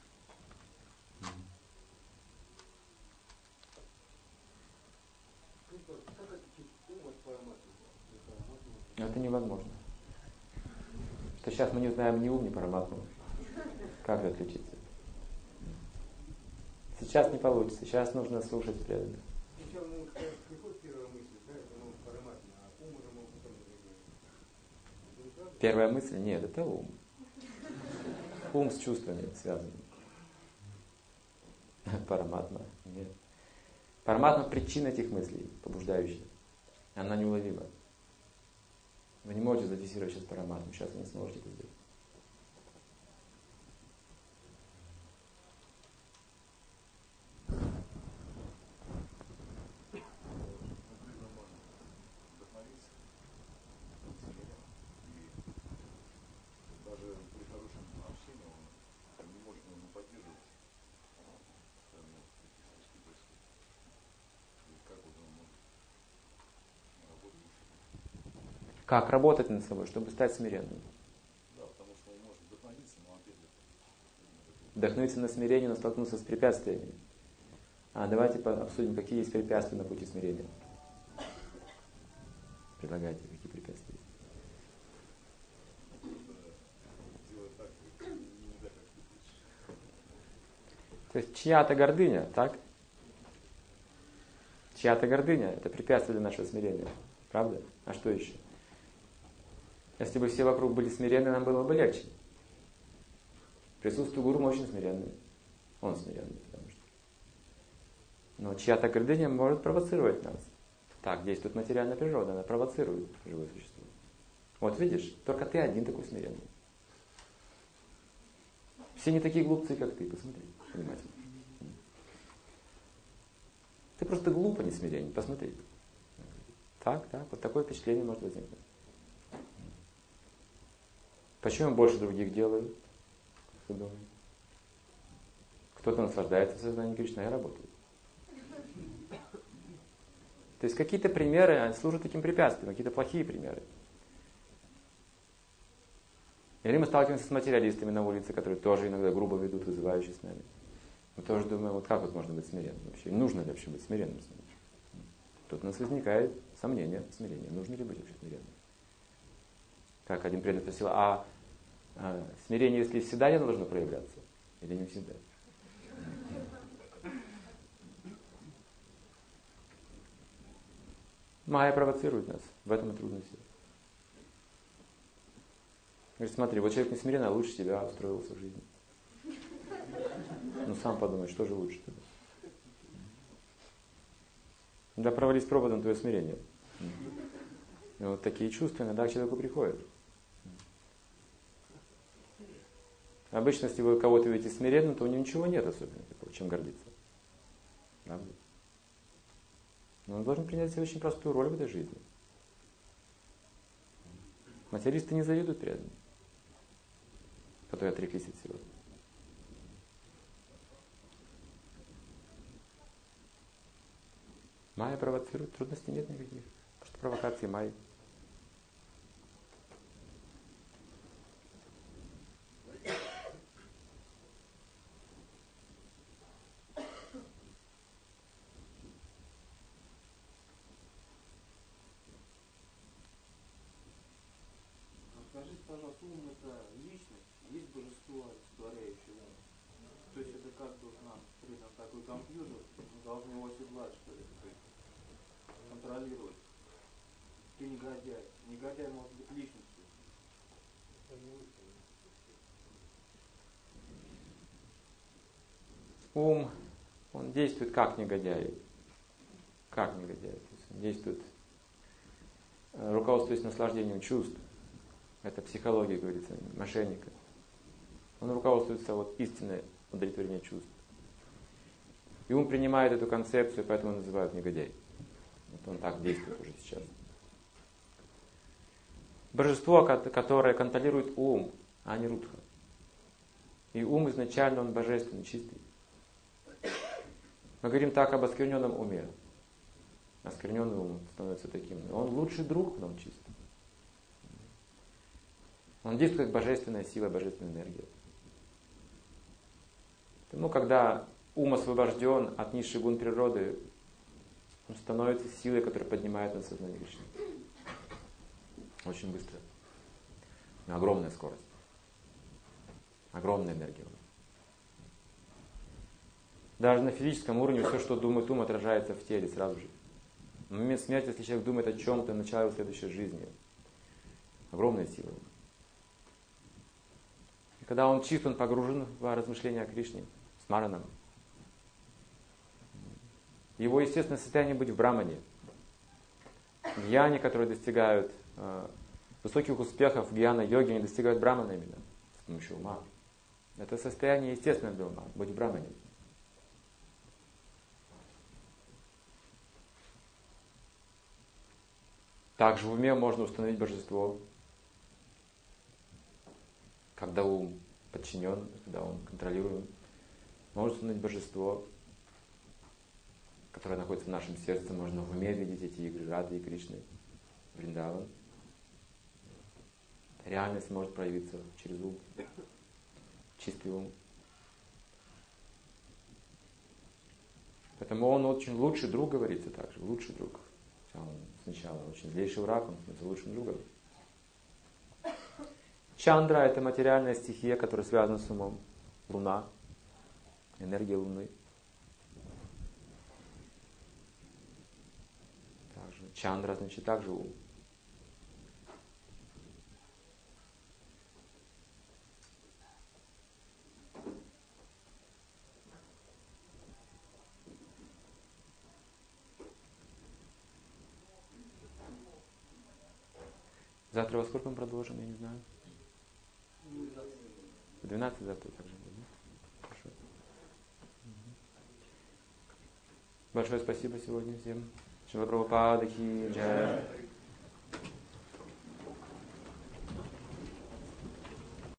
Это невозможно. Что сейчас мы не знаем ни ум, ни параматму. Как отличиться? Сейчас не получится. Сейчас нужно слушать преданных. Сначала приходит первая мысль, да, это параматма, а ум уже может потом заниматься. Первая мысль? Нет, это ум. Ум с чувствами связан. Параматма? Нет. Параматма — причина этих мыслей, побуждающая. Она неуловима. Вы не можете зафиксировать сейчас параматму, сейчас вы не сможете это сделать. Как работать над собой, чтобы стать смиренным? Да, потому что он может вдохновиться, но опять же... Вдохновиться на смирение, но столкнуться с препятствиями. Давайте обсудим, какие есть препятствия на пути смирения. Предлагайте, какие препятствия есть. То есть чья-то гордыня, так? Чья-то гордыня — это препятствие для нашего смирения. Правда? А что еще? Если бы все вокруг были смиренны, нам было бы легче. Присутствие гуру очень смиренный. Он смиренный, потому что. Но чья-то гордыня может провоцировать нас. Так действует материальная природа, она провоцирует живое существо. Вот видишь, только ты один такой смиренный. Все не такие глупцы, как ты, посмотри внимательно. Ты просто глуп, а не смиренный, посмотри. Так, вот такое впечатление может возникнуть. Почему больше других делают? Кто думает? Кто-то наслаждается в сознании Кришны, а я работаю. То есть какие-то примеры они служат таким препятствием, какие-то плохие примеры. Или мы сталкиваемся с материалистами на улице, которые тоже иногда грубо ведут, вызывающие с нами. Мы тоже думаем, вот как вот можно быть смиренным вообще? Нужно ли вообще быть смиренным с ними? Тут у нас возникает сомнение, смирение. Нужно ли быть вообще смиренным? Как один преданный спросил, смирение, если всегда не должно проявляться? Или не всегда? Майя провоцирует нас. В этом и трудность. Говорит, смотри, вот человек не смиренный, а лучше тебя устроился в жизни. Ну сам подумай, что же лучше тогда? Да провались проводом твое смирение. И вот такие чувства иногда к человеку приходят. Обычно, если вы кого-то видите смиренным, то у него ничего нет особенно такого, чем гордиться. Правда? Но он должен принять себе очень простую роль в этой жизни. Материалисты не завидуют преданным, которые отреклись от всего. Майя провоцирует, трудностей нет никаких. Просто провокации майи. Скажите, пожалуйста, ум это личность, есть божество, олицетворяющее ум? То есть это как бы нам придан такой компьютер, мы должны его оседлать, что ли, то есть контролировать. Ты негодяй. Негодяй может быть личностью. Ум, он действует как негодяй. Как негодяй. То есть он действует, руководствуясь наслаждением чувств. Это психология, говорится, мошенника. Он руководствуется вот истинной удовлетворением чувств. И ум принимает эту концепцию, поэтому называют негодяй. Вот он так действует уже сейчас. Божество, которое контролирует ум, а не рудха. И ум изначально он божественный, чистый. Мы говорим так об оскверненном уме. Оскверненный ум становится таким. Он лучший друг, но он чистый. Он действует как божественная сила, божественная энергия. Ну, когда ум освобожден от низших гун природы, он становится силой, которая поднимает на сознание Кришны. Очень быстро. Огромная скорость. Огромная энергия. Даже на физическом уровне все, что думает ум, отражается в теле сразу же. В момент смерти, если человек думает о чем-то, начало его следующей жизни. Огромная сила. И когда он чист, он погружен в размышления о Кришне, с Мараном. Его естественное состояние быть в брамане. Гьяни, которые достигают высоких успехов в гьяна-йоге, они достигают брамана именно с помощью ума. Это состояние естественное для ума, быть в брамане. Также в уме можно установить божество, когда ум подчинен, когда он контролируем. Можно установить божество, которое находится в нашем сердце. Можно в уме видеть эти игры Рады и Кришны, Вриндаван. Реальность может проявиться через ум, чистый ум. Поэтому он очень лучший друг, говорится также, лучший друг. Он сначала очень злейший враг, он становится лучшим другом. Чандра – это материальная стихия, которая связана с умом. Луна, энергия Луны. Также Чандра значит также ум. Завтра во сколько мы продолжим, я не знаю. 12 завтра также будет. Хорошо. Большое спасибо сегодня всем. Шрила Прабхупада ки джай.